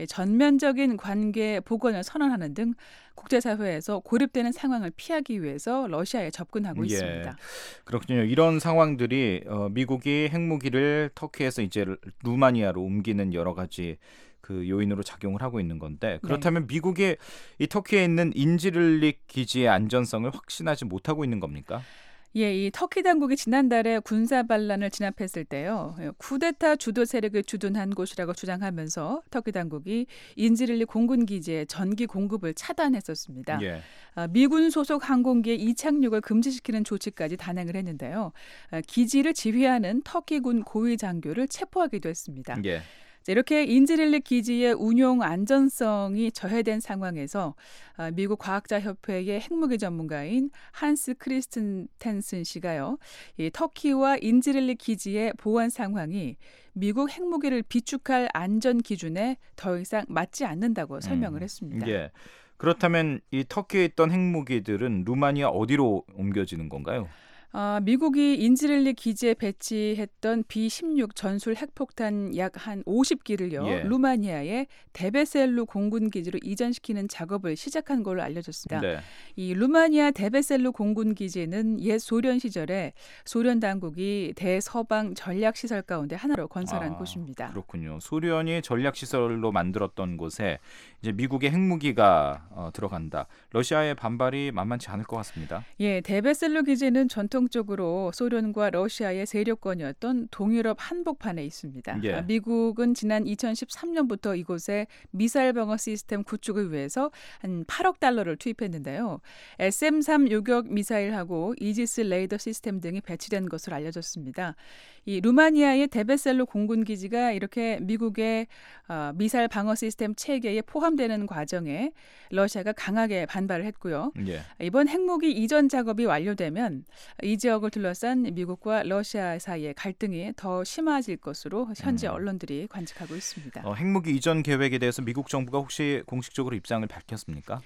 전면적인 관계 복원을 선언하는 등 국제사회에서 고립되는 상황을 피하기 위해서 러시아에 접근하고 예. 있습니다. 그렇군요. 이런 상황들이 어, 미국이 핵무기를 터키에서 이제 루마니아로 옮기는 여러 가지 그 요인으로 작용을 하고 있는 건데 그렇다면 네. 미국이 이 터키에 있는 인지를릭 기지의 안전성을 확신하지 못하고 있는 겁니까? 예, 이 터키 당국이 지난달에 군사 반란을 진압했을 때요. 쿠데타 주도 세력을 주둔한 곳이라고 주장하면서 터키 당국이 인지릴릭 공군 기지의 전기 공급을 차단했었습니다. 예. 아, 미군 소속 항공기의 이착륙을 금지시키는 조치까지 단행을 했는데요. 아, 기지를 지휘하는 터키군 고위 장교를 체포하기도 했습니다. 예. 이렇게 인지릴릭 기지의 운용 안전성이 저해된 상황에서 미국 과학자협회의 핵무기 전문가인 한스 크리스텐센 씨가요, 이 터키와 인지릴릭 기지의 보안 상황이 미국 핵무기를 비축할 안전 기준에 더 이상 맞지 않는다고 설명을 했습니다. 음, 예. 그렇다면 이 터키에 있던 핵무기들은 루마니아 어디로 옮겨지는 건가요? 아, 미국이 인지릴릭 기지에 배치했던 비 십육 전술 핵폭탄 약 한 오십 기를요. 예. 루마니아의 데베셀루 공군 기지로 이전시키는 작업을 시작한 걸로 알려졌습니다. 네. 이 루마니아 데베셀루 공군 기지는 옛 소련 시절에 소련 당국이 대서방 전략 시설 가운데 하나로 건설한 아, 곳입니다. 그렇군요. 소련이 전략 시설로 만들었던 곳에 이제 미국의 핵무기가 어, 들어간다. 러시아의 반발이 만만치 않을 것 같습니다. 예, 데베셀루 기지는 전통 전통적으로 소련과 러시아의 세력권이었던 동유럽 한복판에 있습니다. 예. 미국은 지난 이천십삼 년부터 이곳에 미사일 방어 시스템 구축을 위해서 한 팔억 달러를 투입했는데요. 에스엠 삼 요격 미사일하고 이지스 레이더 시스템 등이 배치된 것으로 알려졌습니다. 이 루마니아의 데베셀루 공군 기지가 이렇게 미국의 어, 미사일 방어 시스템 체계에 포함되는 과정에 러시아가 강하게 반발을 했고요. 예. 이번 핵무기 이전 작업이 완료되면 이 지역을 둘러싼 미국과 러시아 사이의 갈등이 더 심해질 것으로 현지 음. 언론들이 관측하고 있습니다. 어, 핵무기 이전 계획에 대해서 미국 정부가 혹시 공식적으로 입장을 밝혔습니까?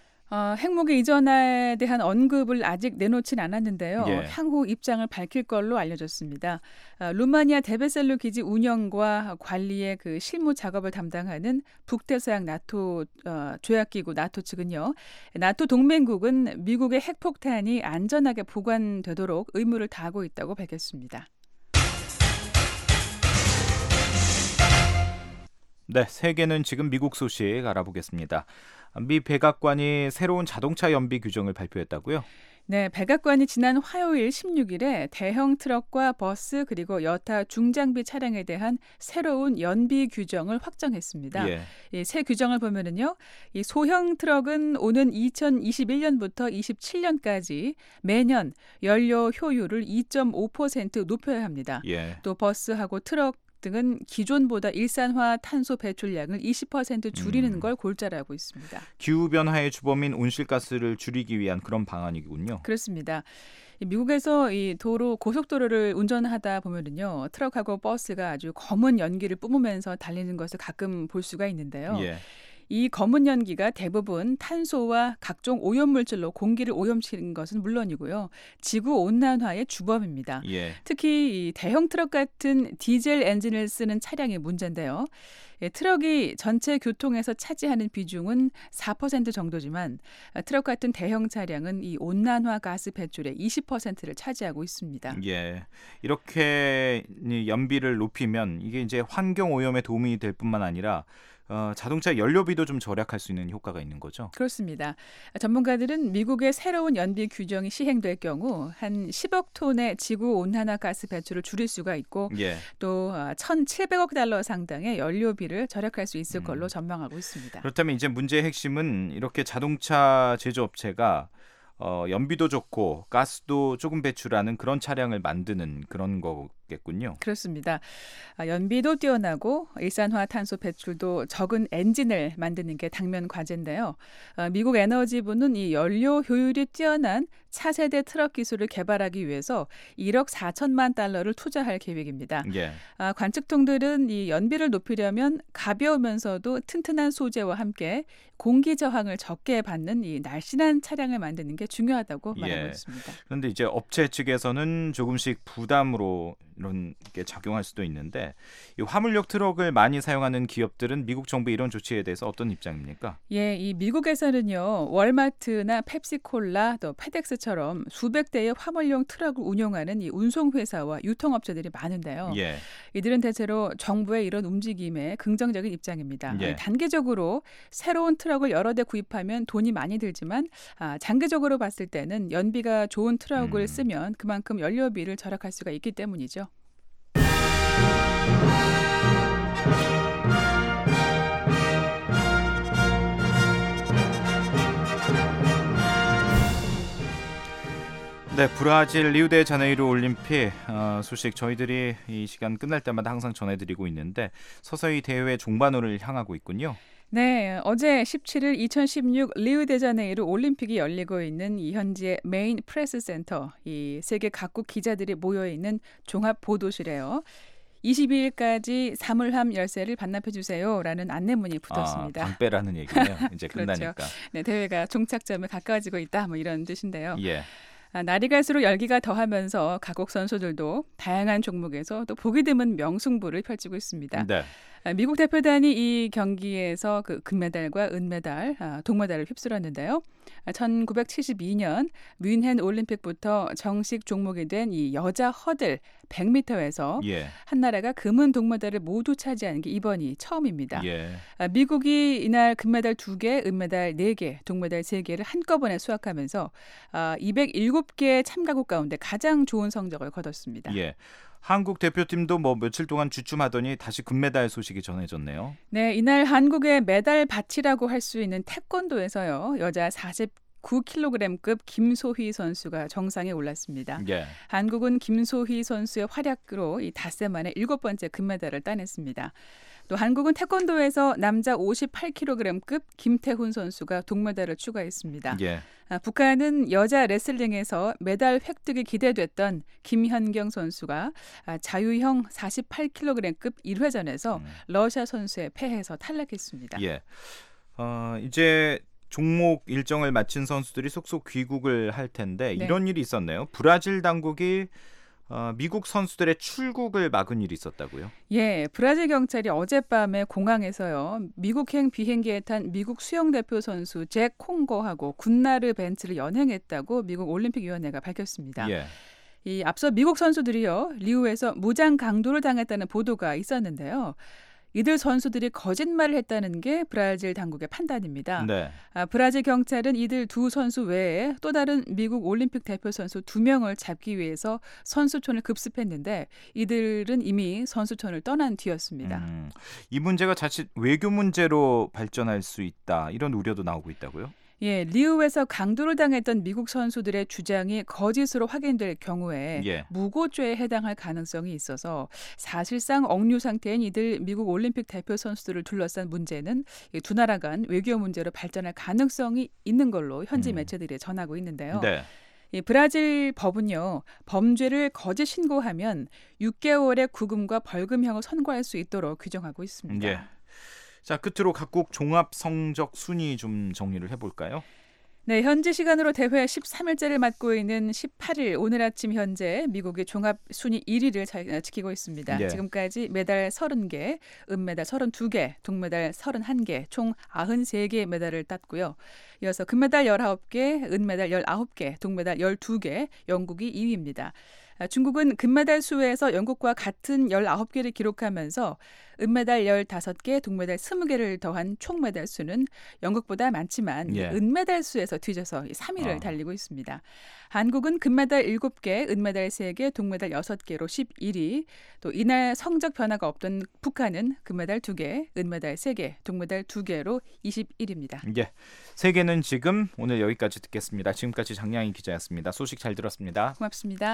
어, 핵무기 이전에 대한 언급을 아직 내놓진 않았는데요. 예. 향후 입장을 밝힐 걸로 알려졌습니다. 어, 루마니아 데베셀루 기지 운영과 관리의 그 실무 작업을 담당하는 북대서양 나토 어, 조약기구 나토 측은요. 나토 동맹국은 미국의 핵폭탄이 안전하게 보관되도록 의무를 다하고 있다고 밝혔습니다. 네, 세계는 지금 미국 소식 알아보겠습니다. 미 백악관이 새로운 자동차 연비 규정을 발표했다고요? 네, 백악관이 지난 화요일 십육 일에 대형 트럭과 버스 그리고 여타 중장비 차량에 대한 새로운 연비 규정을 확정했습니다. 예. 이 새 규정을 보면은요, 이 소형 트럭은 오는 이천이십일 년부터 이십칠 년까지 매년 연료 효율을 이 점 오 퍼센트 높여야 합니다. 예. 또 버스하고 트럭 등은 기존보다 일산화 탄소 배출량을 이십 퍼센트 줄이는 음. 걸 골자로 하고 있습니다. 기후변화의 주범인 온실가스를 줄이기 위한 그런 방안이군요. 그렇습니다. 미국에서 이 도로 고속도로를 운전하다 보면은요 트럭하고 버스가 아주 검은 연기를 뿜으면서 달리는 것을 가끔 볼 수가 있는데요. 예. 이 검은 연기가 대부분 탄소와 각종 오염물질로 공기를 오염시키는 것은 물론이고요. 지구 온난화의 주범입니다. 예. 특히 이 대형 트럭 같은 디젤 엔진을 쓰는 차량이 문제인데요. 예, 트럭이 전체 교통에서 차지하는 비중은 사 퍼센트 정도지만 트럭 같은 대형 차량은 이 온난화 가스 배출의 이십 퍼센트를 차지하고 있습니다. 예. 이렇게 연비를 높이면 이게 이제 환경 오염에 도움이 될 뿐만 아니라 어, 자동차 연료비도 좀 절약할 수 있는 효과가 있는 거죠? 그렇습니다. 전문가들은 미국의 새로운 연비 규정이 시행될 경우 한 십억 톤의 지구 온난화 가스 배출을 줄일 수가 있고 예. 또 천칠백억 달러 상당의 연료비를 절약할 수 있을 걸로 전망하고 있습니다. 그렇다면 이제 문제의 핵심은 이렇게 자동차 제조업체가 어, 연비도 좋고 가스도 조금 배출하는 그런 차량을 만드는 그런 거겠군요. 그렇습니다. 아, 연비도 뛰어나고 일산화탄소 배출도 적은 엔진을 만드는 게 당면 과제인데요. 아, 미국 에너지부는 이 연료 효율이 뛰어난 차세대 트럭 기술을 개발하기 위해서 일억 사천만 달러를 투자할 계획입니다. 예. 아, 관측통들은 이 연비를 높이려면 가벼우면서도 튼튼한 소재와 함께 공기 저항을 적게 받는 이 날씬한 차량을 만드는 게 중요하다고 말하고 예. 있습니다. 그런데 이제 업체 측에서는 조금씩 부담으로 이런 게 작용할 수도 있는데 이 화물용 트럭을 많이 사용하는 기업들은 미국 정부의 이런 조치에 대해서 어떤 입장입니까? 예, 이 미국에서는요 월마트나 펩시콜라, 또 페덱스처럼 수백 대의 화물용 트럭을 운용하는 이 운송회사와 유통업체들이 많은데요. 예. 이들은 대체로 정부의 이런 움직임에 긍정적인 입장입니다. 예. 단기적으로 새로운 트럭을 여러 대 구입하면 돈이 많이 들지만 아, 장기적으로 봤을 때는 연비가 좋은 트럭을 음. 쓰면 그만큼 연료비를 절약할 수가 있기 때문이죠. 네, 브라질 리우데자네이루 올림픽 어, 소식 저희들이 이 시간 끝날 때마다 항상 전해드리고 있는데 서서히 대회 종반으로 향하고 있군요. 네, 어제 십칠일 이천십육 리우데자네이루 올림픽이 열리고 있는 이 현지의 메인 프레스 센터, 이 세계 각국 기자들이 모여 있는 종합 보도실에요. 이십이일까지 사물함 열쇠를 반납해 주세요라는 안내문이 붙었습니다. 아, 방빼라는 얘기네요. 이제 그렇죠. 끝나니까. 네, 대회가 종착점에 가까워지고 있다, 뭐 이런 뜻인데요. 예. 아, 날이 갈수록 열기가 더하면서 각국 선수들도 다양한 종목에서 또 보기 드문 명승부를 펼치고 있습니다. 네. 아, 미국 대표단이 이 경기에서 그 금메달과 은메달, 아, 동메달을 휩쓸었는데요. 아, 천구백칠십이년 뮌헨 올림픽부터 정식 종목이 된 이 여자 허들 백 미터에서 예. 한 나라가 금은 동메달을 모두 차지하는 게 이번이 처음입니다. 예. 아, 미국이 이날 금메달 두 개, 은메달 네 개, 동메달 세 개를 한꺼번에 수확하면서 아, 이백칠개 개 참가국 가운데 가장 좋은 성적을 거뒀습니다. 예. 한국 대표팀도 뭐 며칠 동안 주춤하더니 다시 금메달 소식이 전해졌네요. 네, 이날 한국의 메달 밭이라고 할 수 있는 태권도에서요. 여자 사십구 킬로그램급 김소희 선수가 정상에 올랐습니다. 예. 한국은 김소희 선수의 활약으로 이 닷새 만에 일곱 번째 금메달을 따냈습니다. 또 한국은 태권도에서 남자 오십팔 킬로그램급 김태훈 선수가 동메달을 추가했습니다. 예. 아, 북한은 여자 레슬링에서 메달 획득이 기대됐던 김현경 선수가 아, 자유형 사십팔 킬로그램급 일 회전에서 음. 러시아 선수에 패해서 탈락했습니다. 예. 어, 이제 종목 일정을 마친 선수들이 속속 귀국을 할 텐데 네. 이런 일이 있었네요. 브라질 당국이 어, 미국 선수들의 출국을 막은 일이 있었다고요? 예, 브라질 경찰이 어젯밤에 공항에서요. 미국행 비행기에 탄 미국 수영 대표 선수 잭 콩거하고 군나르 벤츠를 연행했다고 미국 올림픽위원회가 밝혔습니다. 예. 이 앞서 미국 선수들이요. 리우에서 무장 강도를 당했다는 보도가 있었는데요. 이들 선수들이 거짓말을 했다는 게 브라질 당국의 판단입니다. 네. 아, 브라질 경찰은 이들 두 선수 외에 또 다른 미국 올림픽 대표 선수 두 명을 잡기 위해서 선수촌을 급습했는데 이들은 이미 선수촌을 떠난 뒤였습니다. 음, 이 문제가 자칫 외교 문제로 발전할 수 있다. 이런 우려도 나오고 있다고요? 예, 리우에서 강도를 당했던 미국 선수들의 주장이 거짓으로 확인될 경우에 예. 무고죄에 해당할 가능성이 있어서 사실상 억류 상태인 이들 미국 올림픽 대표 선수들을 둘러싼 문제는 두 나라 간 외교 문제로 발전할 가능성이 있는 걸로 현지 매체들이 전하고 있는데요. 네. 이 브라질 법은요, 범죄를 거짓 신고하면 육 개월의 구금과 벌금형을 선고할 수 있도록 규정하고 있습니다. 예. 자, 끝으로 각국 종합 성적 순위 좀 정리를 해볼까요? 네, 현지 시간으로 대회 십삼 일째를 맞고 있는 십팔 일 오늘 아침 현재 미국이 종합 순위 일 위를 지키고 있습니다. 예. 지금까지 메달 서른 개, 은메달 서른두 개, 동메달 서른한 개, 총 구십삼 개의 메달을 땄고요. 이어서 금메달 열아홉 개, 은메달 열아홉 개, 동메달 열두 개, 영국이 이 위입니다. 중국은 금메달 수에서 영국과 같은 열아홉 개를 기록하면서 은메달 열다섯 개, 동메달 스무 개를 더한 총 메달 수는 영국보다 많지만 예. 은메달 수에서 뒤져서 삼 위를 어. 달리고 있습니다. 한국은 금메달 일곱 개, 은메달 세 개, 동메달 여섯 개로 십일 위. 또 이날 성적 변화가 없던 북한은 금메달 두 개, 은메달 세 개, 동메달 두 개로 이십일 위입니다. 예. 세계는 지금 오늘 여기까지 듣겠습니다. 지금까지 장량희 기자였습니다. 소식 잘 들었습니다. 고맙습니다.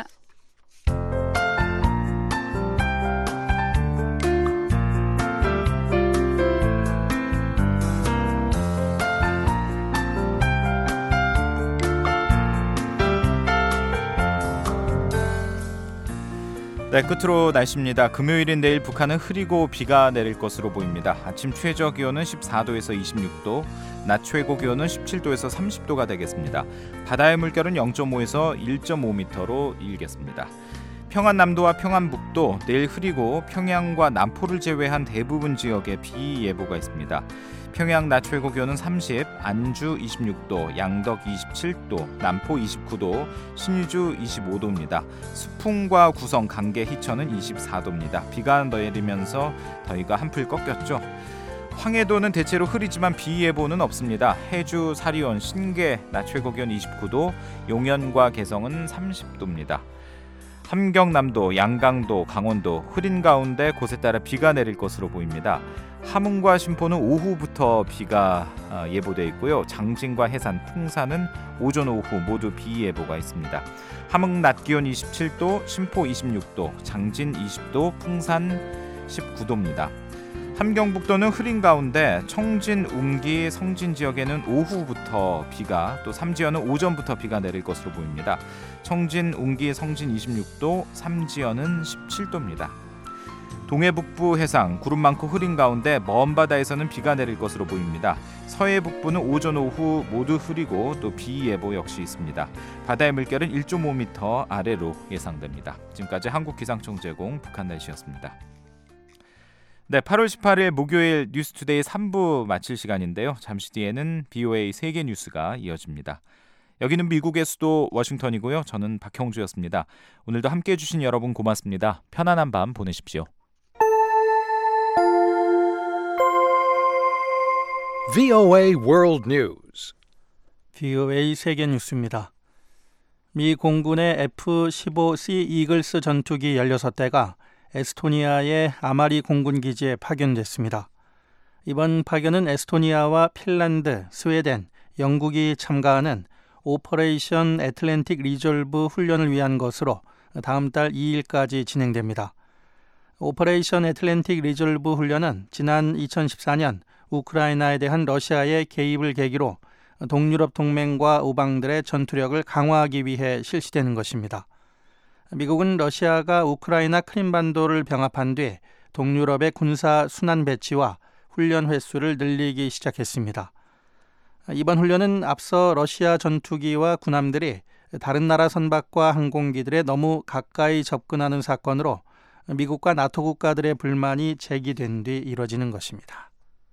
네, 끝으로 날씨입니다. 금요일인 내일 북한은 흐리고 비가 내릴 것으로 보입니다. 아침 최저 기온은 십사 도에서 이십육 도, 낮 최고 기온은 십칠 도에서 삼십 도가 되겠습니다. 바다의 물결은 영 점 오에서 일 점 오 미터로 일겠습니다. 평안남도와 평안북도 내일 흐리고 평양과 남포를 제외한 대부분 지역에 비 예보가 있습니다. 평양 낮 최고 기온은 삼십, 안주 이십육 도, 양덕 이십칠 도, 남포 이십구 도, 신의주 이십오 도입니다. 수풍과 구성, 강계, 희천은 이십사 도입니다. 비가 내리면서 더위가 한풀 꺾였죠. 황해도는 대체로 흐리지만 비 예보는 없습니다. 해주, 사리온, 신계 낮 최고 기온 이십구 도, 용현과 개성은 삼십 도입니다. 함경남도, 양강도, 강원도 흐린 가운데 곳에 따라 비가 내릴 것으로 보입니다. 함흥과 신포는 오후부터 비가 예보되어 있고요. 장진과 해산, 풍산은 오전 오후 모두 비 예보가 있습니다. 함흥 낮 기온 이십칠 도, 신포 이십육 도, 장진 이십 도, 풍산 십구 도입니다. 함경북도는 흐린 가운데 청진, 웅기, 성진 지역에는 오후부터 비가, 또 삼지연은 오전부터 비가 내릴 것으로 보입니다. 청진, 웅기, 성진 이십육 도, 삼지연은 십칠 도입니다. 동해 북부 해상 구름 많고 흐린 가운데 먼 바다에서는 비가 내릴 것으로 보입니다. 서해 북부는 오전 오후 모두 흐리고 또 비 예보 역시 있습니다. 바다의 물결은 일 점 오 미터 아래로 예상됩니다. 지금까지 한국기상청 제공 북한 날씨였습니다. 네, 팔월 십팔일 목요일 뉴스투데이 삼 부 마칠 시간인데요. 잠시 뒤에는 비오에이 세계 뉴스가 이어집니다. 여기는 미국의 수도 워싱턴이고요. 저는 박형주였습니다. 오늘도 함께해 주신 여러분 고맙습니다. 편안한 밤 보내십시오. 브이오에이 World News. 비오에이 세계 뉴스입니다. 미 공군의 에프 십오 씨 이글스 전투기 열여섯 대가 에스토니아의 아마리 공군기지에 파견됐습니다. 이번 파견은 에스토니아와 핀란드, 스웨덴, 영국이 참가하는 오퍼레이션 애틀랜틱 리졸브 훈련을 위한 것으로 다음 달 이 일까지 진행됩니다. 오퍼레이션 애틀랜틱 리졸브 훈련은 지난 이천십사 년 우크라이나에 대한 러시아의 개입을 계기로 동유럽 동맹과 우방들의 전투력을 강화하기 위해 실시되는 것입니다. 미국은 러시아가 우크라이나 크림반도를 병합한 뒤 동유럽의 군사 순환 배치와 훈련 횟수를 늘리기 시작했습니다. 이번 훈련은 앞서 러시아 전투기와 군함들이 다른 나라 선박과 항공기들에 너무 가까이 접근하는 사건으로 미국과 나토 국가들의 불만이 제기된 뒤 이뤄지는 것입니다.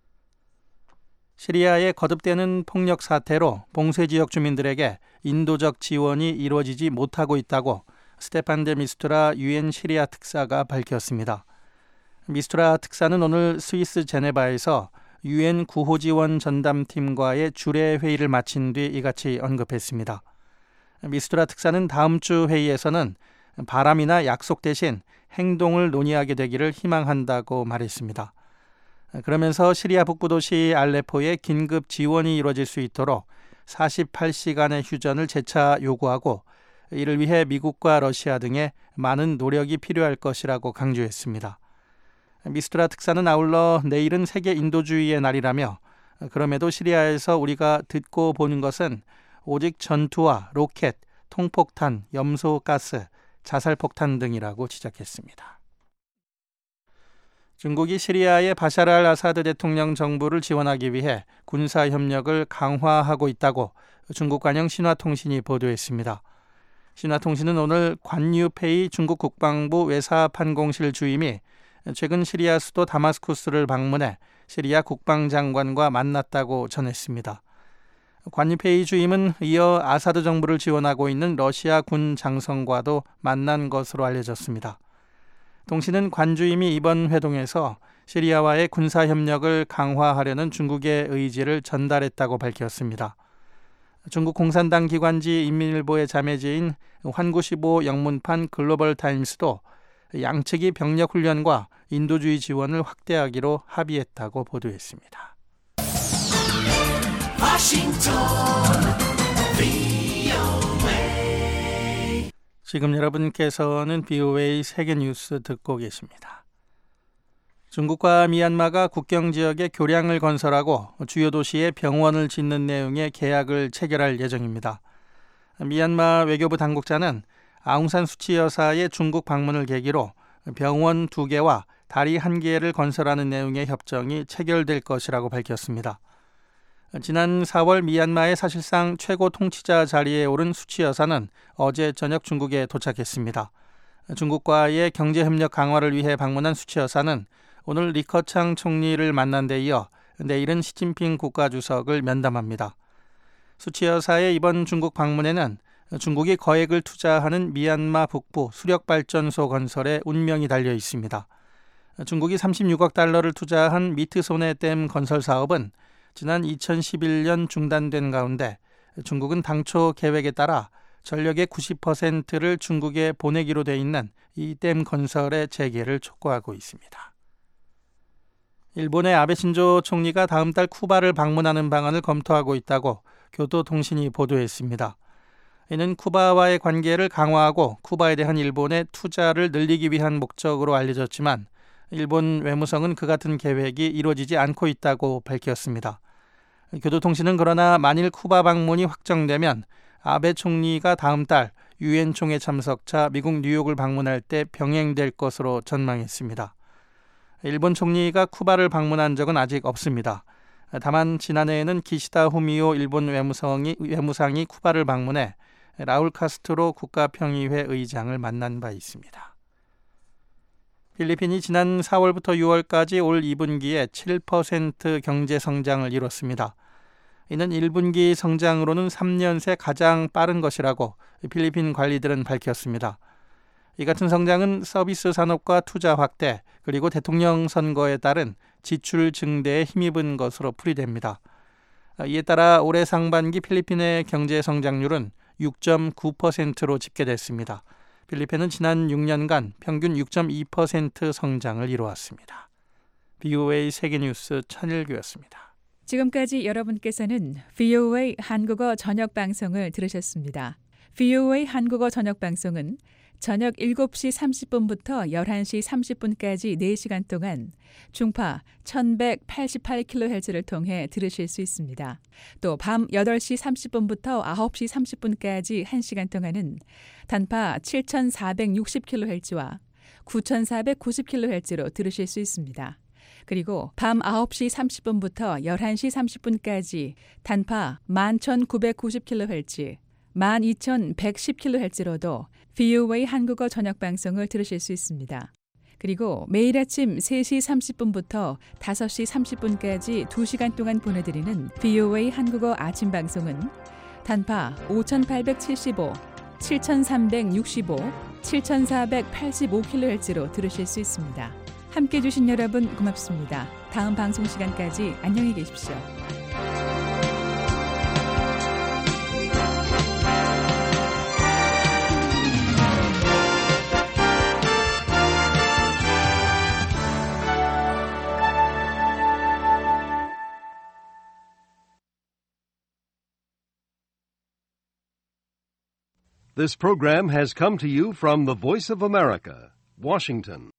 시리아의 거듭되는 폭력 사태로 봉쇄 지역 주민들에게 인도적 지원이 이루어지지 못하고 있다고 스테판 데 미스투라 유엔 시리아 특사가 밝혔습니다. 미스투라 특사는 오늘 스위스 제네바에서 유엔 구호지원 전담팀과의 주례 회의를 마친 뒤 이같이 언급했습니다. 미스투라 특사는 다음 주 회의에서는 바람이나 약속 대신 행동을 논의하게 되기를 희망한다고 말했습니다. 그러면서 시리아 북부 도시 알레포에 긴급 지원이 이루어질 수 있도록 사십팔 시간의 휴전을 재차 요구하고 이를 위해 미국과 러시아 등의 많은 노력이 필요할 것이라고 강조했습니다. 미스투라 특사는 아울러 내일은 세계 인도주의의 날이라며 그럼에도 시리아에서 우리가 듣고 보는 것은 오직 전투와 로켓, 통폭탄, 염소가스, 자살폭탄 등이라고 지적했습니다. 중국이 시리아의 바샤르 알 아사드 대통령 정부를 지원하기 위해 군사협력을 강화하고 있다고 중국 관영 신화통신이 보도했습니다. 신화통신은 오늘 관유페이 중국 국방부 외사판공실 주임이 최근 시리아 수도 다마스쿠스를 방문해 시리아 국방장관과 만났다고 전했습니다. 관유페이 주임은 이어 아사드 정부를 지원하고 있는 러시아 군 장성과도 만난 것으로 알려졌습니다. 통신은 관 주임이 이번 회동에서 시리아와의 군사협력을 강화하려는 중국의 의지를 전달했다고 밝혔습니다. 중국 공산당 기관지 인민일보의 자매지인 환구십오 영문판 글로벌 타임스도 양측이 병력 훈련과 인도주의 지원을 확대하기로 합의했다고 보도했습니다. 지금 여러분께서는 비오에이 세계뉴스 듣고 계십니다. 중국과 미얀마가 국경 지역에 교량을 건설하고 주요 도시에 병원을 짓는 내용의 계약을 체결할 예정입니다. 미얀마 외교부 당국자는 아웅산 수치 여사의 중국 방문을 계기로 병원 두 개와 다리 한 개를 건설하는 내용의 협정이 체결될 것이라고 밝혔습니다. 지난 사월 미얀마의 사실상 최고 통치자 자리에 오른 수치 여사는 어제 저녁 중국에 도착했습니다. 중국과의 경제협력 강화를 위해 방문한 수치 여사는 오늘 리커창 총리를 만난 데 이어 내일은 시진핑 국가주석을 면담합니다. 수치 여사의 이번 중국 방문에는 중국이 거액을 투자하는 미얀마 북부 수력발전소 건설에 운명이 달려 있습니다. 중국이 삼십육억 달러를 투자한 미트소네 댐 건설 사업은 지난 이천십일 년 중단된 가운데 중국은 당초 계획에 따라 전력의 구십 퍼센트를 중국에 보내기로 돼 있는 이 댐 건설의 재개를 촉구하고 있습니다. 일본의 아베 신조 총리가 다음 달 쿠바를 방문하는 방안을 검토하고 있다고 교도통신이 보도했습니다. 이는 쿠바와의 관계를 강화하고 쿠바에 대한 일본의 투자를 늘리기 위한 목적으로 알려졌지만 일본 외무성은 그 같은 계획이 이루어지지 않고 있다고 밝혔습니다. 교도통신은 그러나 만일 쿠바 방문이 확정되면 아베 총리가 다음 달 유엔 총회 참석차 미국 뉴욕을 방문할 때 병행될 것으로 전망했습니다. 일본 총리가 쿠바를 방문한 적은 아직 없습니다. 다만 지난해에는 기시다 후미오 일본 외무성이, 외무상이 쿠바를 방문해 라울 카스트로 국가평의회 의장을 만난 바 있습니다. 필리핀이 지난 사월부터 유월까지 올 이 분기에 칠 퍼센트 경제 성장을 이뤘습니다. 이는 일 분기 성장으로는 삼 년 새 가장 빠른 것이라고 필리핀 관리들은 밝혔습니다. 이 같은 성장은 서비스 산업과 투자 확대 그리고 대통령 선거에 따른 지출 증대에 힘입은 것으로 풀이됩니다. 이에 따라 올해 상반기 필리핀의 경제 성장률은 육 점 구 퍼센트로 집계됐습니다. 필리핀은 지난 육 년간 평균 육 점 이 퍼센트 성장을 이루었습니다. 비오에이 세계뉴스 천일규였습니다. 지금까지 여러분께서는 비오에이 한국어 저녁 방송을 들으셨습니다. 비오에이 한국어 저녁 방송은 저녁 일곱 시 삼십 분부터 열한 시 삼십 분까지 네 시간 동안 중파 천백팔십팔 킬로헤르츠를 통해 들으실 수 있습니다. 또 밤 여덟 시 삼십 분부터 아홉 시 삼십 분까지 한 시간 동안은 단파 칠천사백육십 킬로헤르츠와 구천사백구십 킬로헤르츠로 들으실 수 있습니다. 그리고 밤 아홉 시 삼십 분부터 열한 시 삼십 분까지 단파 만 천구백구십 킬로헤르츠, 만 이천백십 킬로헤르츠로도 비오에이 한국어 저녁 방송을 들으실 수 있습니다. 그리고 매일 아침 세 시 삼십 분부터 다섯 시 삼십 분까지 두 시간 동안 보내드리는 비오에이 한국어 아침 방송은 단파 오천팔백칠십오, 칠천삼백육십오, 칠천사백팔십오 킬로헤르츠로 들으실 수 있습니다. 함께해 주신 여러분 고맙습니다. 다음 방송 시간까지 안녕히 계십시오. This program has come to you from the Voice of America, Washington.